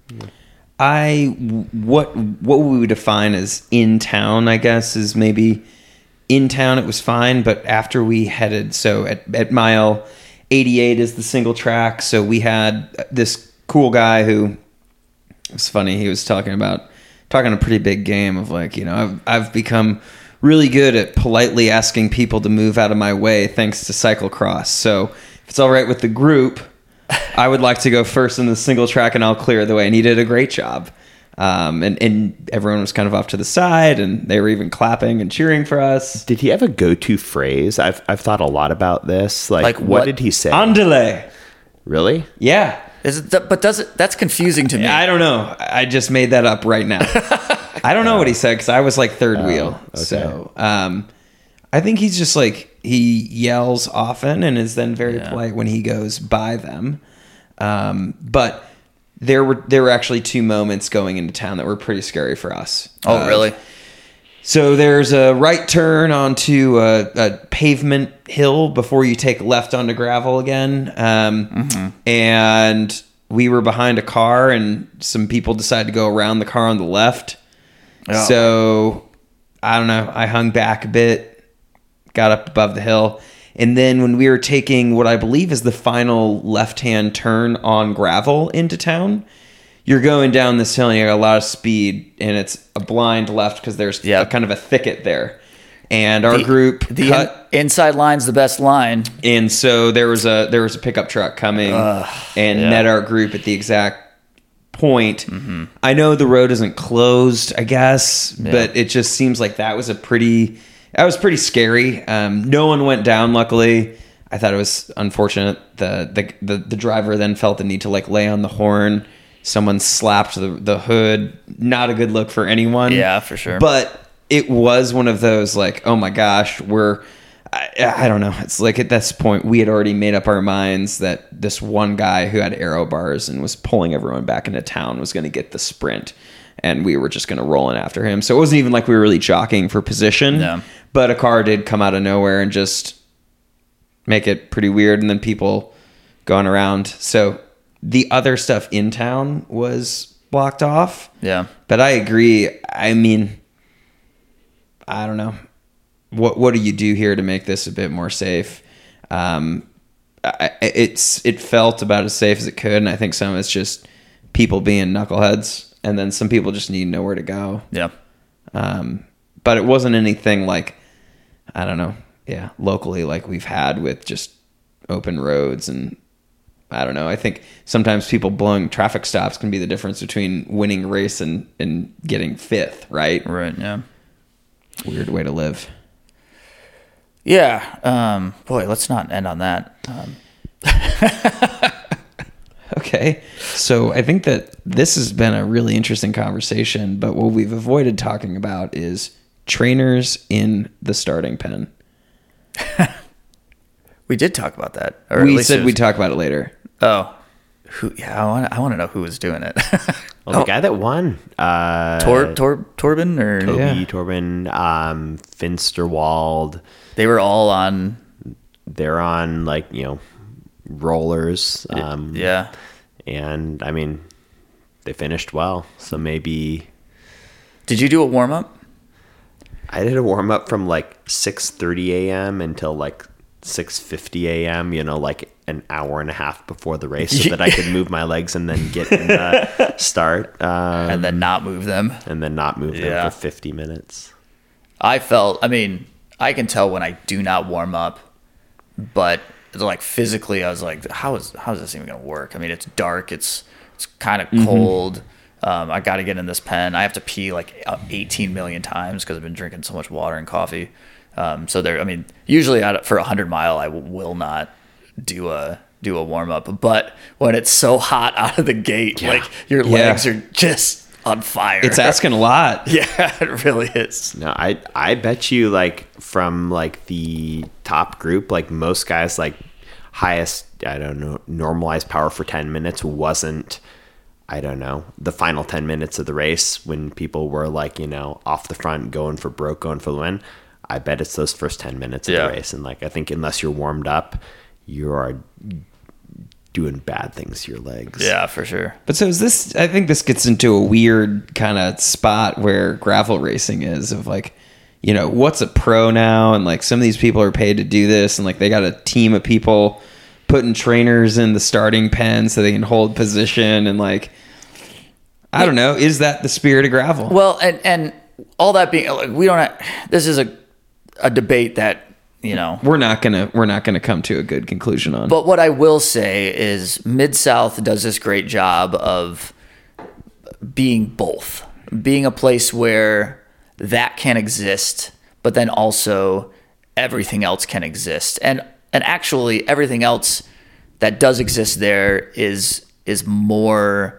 I, what, what we would define as in town, I guess, is maybe in town it was fine, but after we headed, so at, at mile eighty-eight is the single track. So we had this cool guy who, it's funny, he was talking about, talking a pretty big game of like, you know, I've, I've become really good at politely asking people to move out of my way thanks to cyclocross. So if it's all right with the group, I would like to go first in the single track and I'll clear the way. And he did a great job. Um, and, and everyone was kind of off to the side, and they were even clapping and cheering for us. Did he have a go-to phrase? I've I've thought a lot about this. Like, Like what, what- did he say? Andale. Really? Yeah. Is it? Th- but does it? That's confusing to me. I don't know. I just made that up right now. I don't know what he said because I was like third wheel. okay. So um, I think he's just like, he yells often and is then very Yeah. polite when he goes by them. Um, but there were there were actually two moments going into town that were pretty scary for us. Oh, Uh, really? So there's a right turn onto a, a pavement hill before you take left onto gravel again. Um, Mm-hmm. And we were behind a car, and some people decided to go around the car on the left. Oh. So I don't know. I hung back a bit, got up above the hill. And then when we were taking what I believe is the final left-hand turn on gravel into town, you're going down this hill and you got a lot of speed, and it's a blind left because there's Yeah. a kind of a thicket there. And our The- group The cut, in- inside line's the best line. and so there was a there was a pickup truck coming and yeah. met our group at the exact point. Mm-hmm. I know the road isn't closed, I guess, but it just seems like that was a pretty that was pretty scary. Um, no one went down, luckily. I thought it was unfortunate. The, the the the driver then felt the need to like lay on the horn. Someone slapped the the hood. Not a good look for anyone. Yeah, for sure. But it was one of those like, oh my gosh, we're I, I don't know. It's like at this point we had already made up our minds that this one guy who had aero bars and was pulling everyone back into town was going to get the sprint, and we were just going to roll in after him. So it wasn't even like we were really jockeying for position. No. But a car did come out of nowhere and just make it pretty weird, and then people going around. So the other stuff in town was blocked off. Yeah. But I agree. I mean, I don't know. What what do you do here to make this a bit more safe? Um, I, it's it felt about as safe as it could, and I think some of it's just people being knuckleheads, and then some people just need to know where to go. Yeah. Um, but it wasn't anything like, I don't know, yeah, locally like we've had with just open roads. And I don't know, I think sometimes people blowing traffic stops can be the difference between winning a race and, and getting fifth, right? Right. Yeah. Weird way to live. Yeah. Um, boy, let's not end on that. Um, Okay, so I think that this has been a really interesting conversation, but what we've avoided talking about is trainers in the starting pen. we did talk about that. Or at We least it said was- we'd talk about it later. Oh, who? Yeah, I want. I want to know who was doing it. Well, the guy that won, uh, Tor, Tor, Torben, or Toby Yeah. Torben, um, Finsterwald. they were all on. They're on like you know rollers. Um, Yeah. and I mean they finished well, so maybe Did you do a warm up? I did a warm up from like six thirty a.m. until like six fifty a.m. You know, like an hour and a half before the race, so that I could move my legs and then get in the start, um, And then not move them. and then not move them Yeah. for fifty minutes. I felt. I mean, I can tell when I do not warm up, but like physically, I was like, "How is how is this even going to work?" I mean, it's dark. It's it's kind of cold. Um, I got to get in this pen. I have to pee like eighteen million times because I've been drinking so much water and coffee. Um, so there. I mean, usually out for a hundred mile, I will not do a do a warm up. But when it's so hot out of the gate, like your Yeah. legs are just on fire. It's asking a lot. Yeah, it really is. No, I I bet you like from like the top group, like most guys like highest I don't know normalized power for ten minutes wasn't I don't know the final ten minutes of the race when people were like you know off the front going for broke going for the win. I bet it's those first ten minutes of Yeah. the race, and like I think unless you're warmed up, you are doing bad things to your legs. Yeah, for sure. But so is this, I think this gets into a weird kind of spot where gravel racing is of like, you know, what's a pro now? And like some of these people are paid to do this, and like they got a team of people putting trainers in the starting pen so they can hold position. And like, I don't know, is that the spirit of gravel? Well, and and all that being, like, we don't have, this is a a debate that, you know, We're not gonna we're not gonna come to a good conclusion on. but what I will say is Mid-South does this great job of being both, being a place where that can exist, but then also everything else can exist. And and actually everything else that does exist there is is more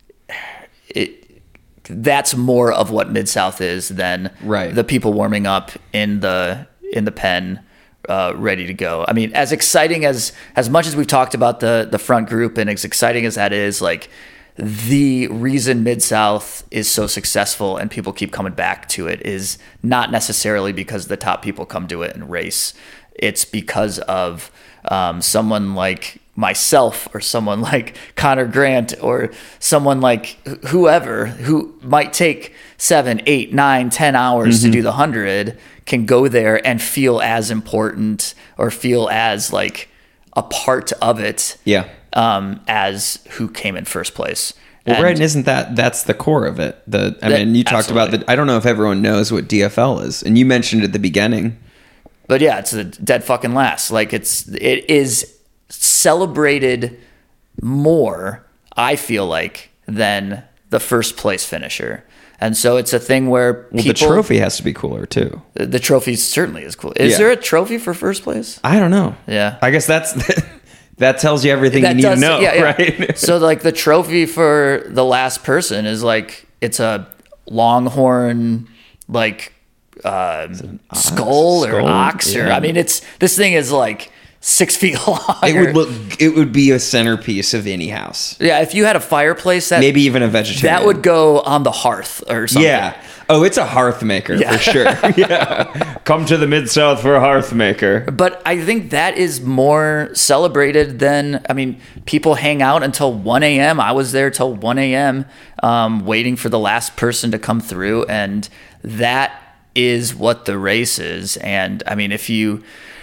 it that's more of what Mid-South is than right. the people warming up in the in the pen uh, ready to go. I mean, as exciting as as much as we've talked about the the front group and as exciting as that is, like the reason Mid-South is so successful and people keep coming back to it is not necessarily because the top people come to it and race. It's because of um, someone like myself or someone like Connor Grant or someone like whoever who might take seven, eight, nine, ten hours mm-hmm. to do the hundred can go there and feel as important or feel as like a part of it. Yeah. Um, as who came in first place. Well, and right, and isn't that that's the core of it? The I that, mean, you talked absolutely. about the. I don't know if everyone knows what D F L is, and you mentioned at the beginning. But yeah, it's a dead fucking last. Like it's it is celebrated more, I feel like, than the first place finisher. And so it's a thing where well, people, the trophy has to be cooler too. The, the trophy certainly is cool. Is yeah. there a trophy for first place? I don't know. Yeah, I guess that's that tells you everything that you need does, to know, yeah, yeah. right? So like the trophy for the last person is like it's a longhorn like uh, skull or skull? ox or Yeah. I mean it's this thing is like six feet long. It would look. It would be a centerpiece of any house. Yeah, if you had a fireplace, that Maybe even a vegetarian. that would go on the hearth or something. Yeah. Oh, it's a hearth maker Yeah. for sure. Yeah. Come to the Mid-South for a hearth maker. But I think that is more celebrated than, I mean, people hang out until one a.m. I was there till one a.m. Um, waiting for the last person to come through. And that is what the race is. And I mean, if you,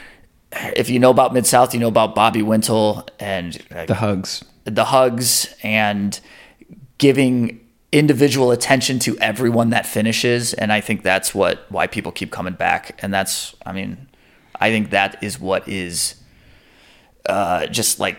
if you know about Mid-South, you know about Bobby Wintle and uh, The hugs. the hugs and giving individual attention to everyone that finishes. And I think that's what, why people keep coming back. And that's, I mean, I think that is what is uh, just like,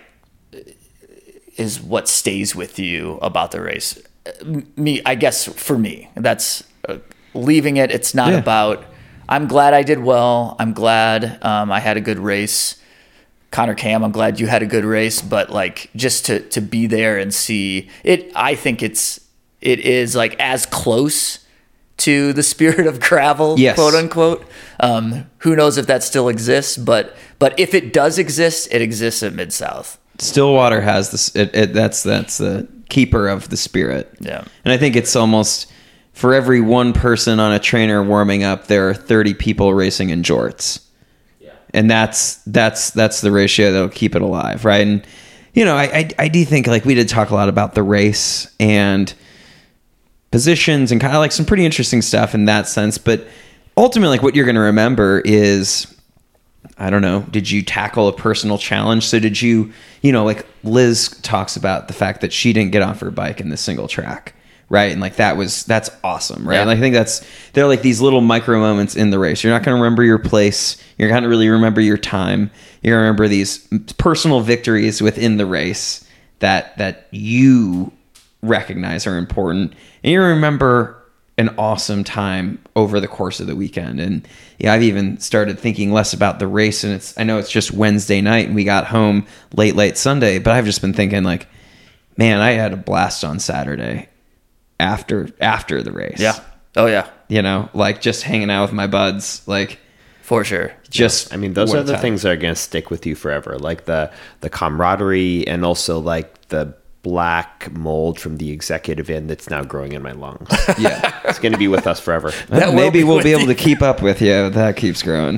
is what stays with you about the race. Me, I guess for me, that's uh, leaving it. It's not Yeah. about, I'm glad I did well. I'm glad um, I had a good race. Connor Cam, I'm glad you had a good race, but like just to, to be there and see it, I think it's, it is like as close to the spirit of gravel, yes. quote unquote. Um, who knows if that still exists, but, but if it does exist, it exists at Mid-South. Stillwater has this. It, it, that's that's the keeper of the spirit. Yeah. And I think it's almost for every one person on a trainer warming up, there are thirty people racing in jorts. Yeah. And that's that's that's the ratio that'll keep it alive, right? And you know, I I, I do think like we did talk a lot about the race and positions and kind of like some pretty interesting stuff in that sense, but ultimately like what you're going to remember is, I don't know, did you tackle a personal challenge? So did you, you know, like Liz talks about the fact that she didn't get off her bike in the single track, right? And like that was, that's awesome, right? Yeah. And I think that's, they're like these little micro moments in the race. You're not going to remember your place. You're going to really remember your time. You're going to remember these personal victories within the race that, that you recognize are important. And you remember an awesome time over the course of the weekend. And yeah, I've even started thinking less about the race, and it's, I know it's just Wednesday night and we got home late, late Sunday, but I've just been thinking like, man, I had a blast on Saturday after, after the race. Yeah. Oh yeah. You know, like just hanging out with my buds, like For sure. just, I mean, those what are a the time. things that are going to stick with you forever, like the the camaraderie and also like the black mold from the executive end that's now growing in my lungs. Yeah. It's going to be with us forever. That will Maybe be we'll with be able you. to keep up with you. That keeps growing.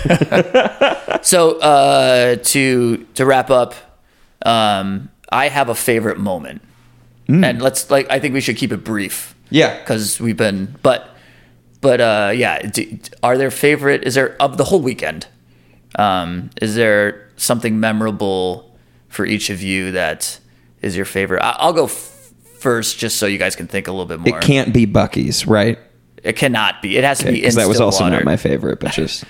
So uh, to to wrap up, um, I have a favorite moment, and let's like I think we should keep it brief. Yeah. because we've been, but but uh, yeah, do, are there favorite? Is there of the whole weekend? Um, is there something memorable for each of you that is your favorite? I, I'll go f- first, just so you guys can think a little bit more. It can't be Buc-ee's, right? It cannot be. It has to be in Because that was also Stillwater. not my favorite, but just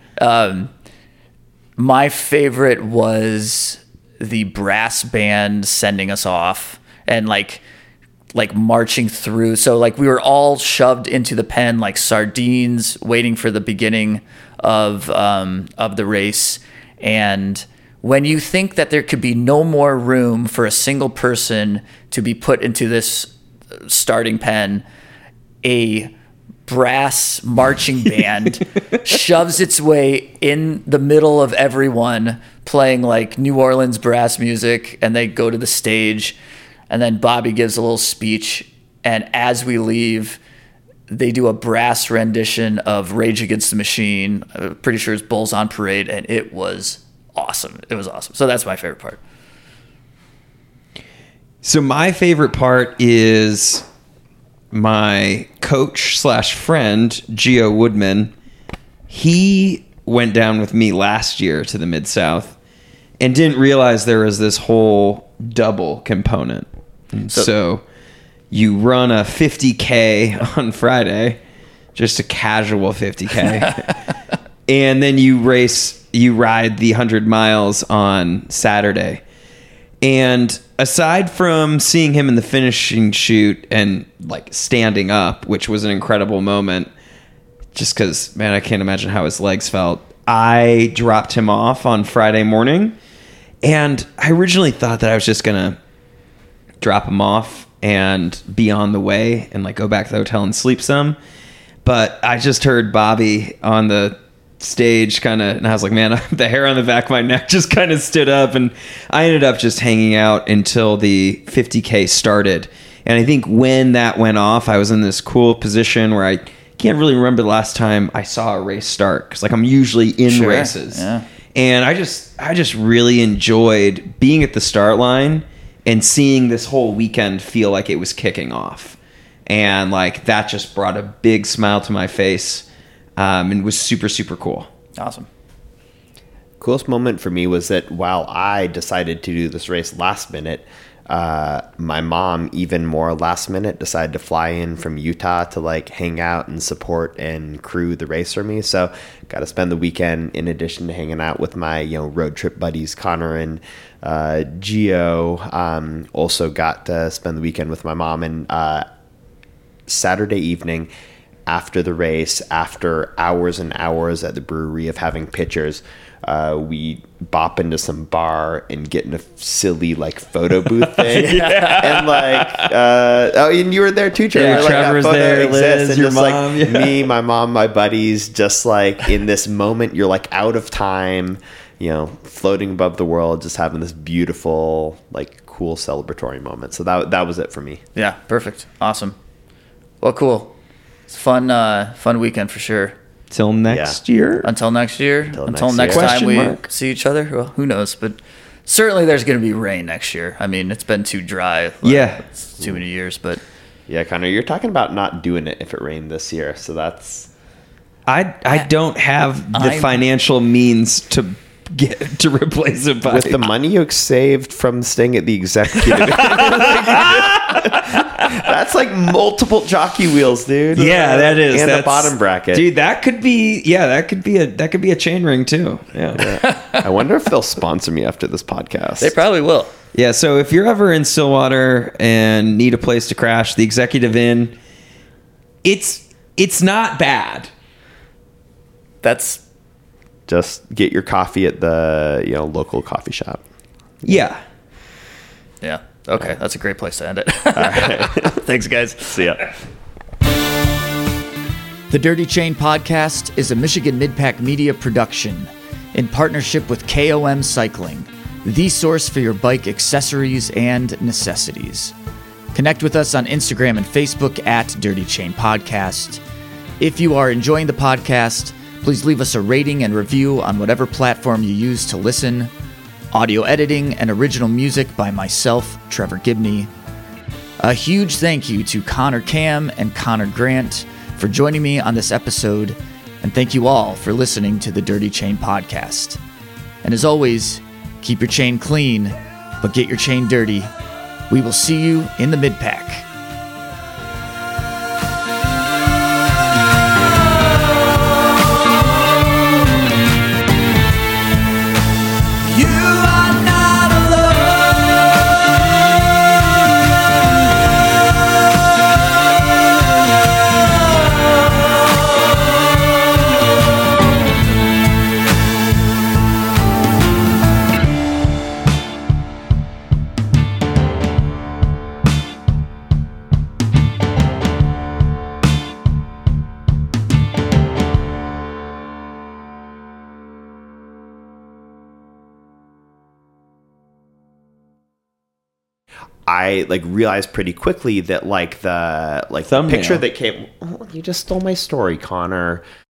My favorite was the brass band sending us off and like like marching through. So like we were all shoved into the pen like sardines, waiting for the beginning of um, of the race. And when you think that there could be no more room for a single person to be put into this starting pen, a brass marching band shoves its way in the middle of everyone, playing like New Orleans brass music, and they go to the stage, and then Bobby gives a little speech, and as we leave, they do a brass rendition of Rage Against the Machine. I'm pretty sure it's Bulls on Parade, and it was awesome. It was awesome. So that's my favorite part. So my favorite part is my coach slash friend, Gio Woodman. He went down with me last year to the Mid-South and didn't realize there was this whole double component. So, so you run a fifty K on Friday, just a casual fifty K. And then you race, you ride the one hundred miles on Saturday. And aside from seeing him in the finishing chute and like standing up, which was an incredible moment, just because, man, I can't imagine how his legs felt. I dropped him off on Friday morning, and I originally thought that I was just going to drop him off and be on the way and like go back to the hotel and sleep some. But I just heard Bobby on the stage kind of, and I was like, man, the hair on the back of my neck just kind of stood up, and I ended up just hanging out until the fifty K started. And I think when that went off, I was in this cool position where I can't really remember the last time I saw a race start, because like I'm usually in Sure. races. Yeah. And I just I just really enjoyed being at the start line and seeing this whole weekend feel like it was kicking off. And like that just brought a big smile to my face. Um, and was super, super cool. Awesome. Coolest moment for me was that while I decided to do this race last minute, uh, my mom, even more last minute, decided to fly in from Utah to like hang out and support and crew the race for me. So got to spend the weekend in addition to hanging out with my, you know, road trip buddies, Connor and uh, Gio. Um, also got to spend the weekend with my mom. And uh, Saturday evening, after the race, after hours and hours at the brewery of having pictures, uh, we bop into some bar and get in a silly like photo booth thing. yeah. And like, uh, oh, and you were there too, Trevor. Yeah, like, Trevor was there, Liz, and your just mom, like yeah. me, my mom, my buddies, just like in this moment, you're like out of time, you know, floating above the world, just having this beautiful, like cool celebratory moment. So that that was it for me. Yeah, perfect. Awesome. Well, cool. It's fun, uh, fun weekend for sure. Till next Yeah. year. Until next year. Until Until next next, year. time Question we mark. see each other. Well, who knows? But certainly there's going to be rain next year. I mean, it's been too dry. Like, Yeah. It's too many years, but Yeah, Connor, you're talking about not doing it if it rained this year. So that's I I don't have the I'm- financial means to get to replace it by with the money you saved from staying at the executive. That's like multiple jockey wheels, dude. Yeah, that is. And That's, a bottom bracket. dude. That could be. Yeah, that could be a that could be a chain ring too. Yeah. I wonder if they'll sponsor me after this podcast. they probably will. Yeah, so if you're ever in Stillwater and need a place to crash, the Executive Inn, it's it's not bad. That's Just get your coffee at the, you know, local coffee shop. Yeah. yeah. Okay, that's a great place to end it. Thanks, guys. See ya. The Dirty Chain Podcast is a Michigan Midpack Media production in partnership with K O M Cycling, the source for your bike accessories and necessities. Connect with us on Instagram and Facebook at Dirty Chain Podcast. If you are enjoying the podcast, please leave us a rating and review on whatever platform you use to listen. Audio editing and original music by myself, Trevor Gibney. A huge thank you to Connor Cam and Connor Grant for joining me on this episode, and thank you all for listening to the Dirty Chain Podcast. And as always, keep your chain clean, but get your chain dirty. We will see you in the mid-pack. You are not alone. I like realized pretty quickly that like the like the Thumbnail. picture that came. Oh, you just stole my story, Connor.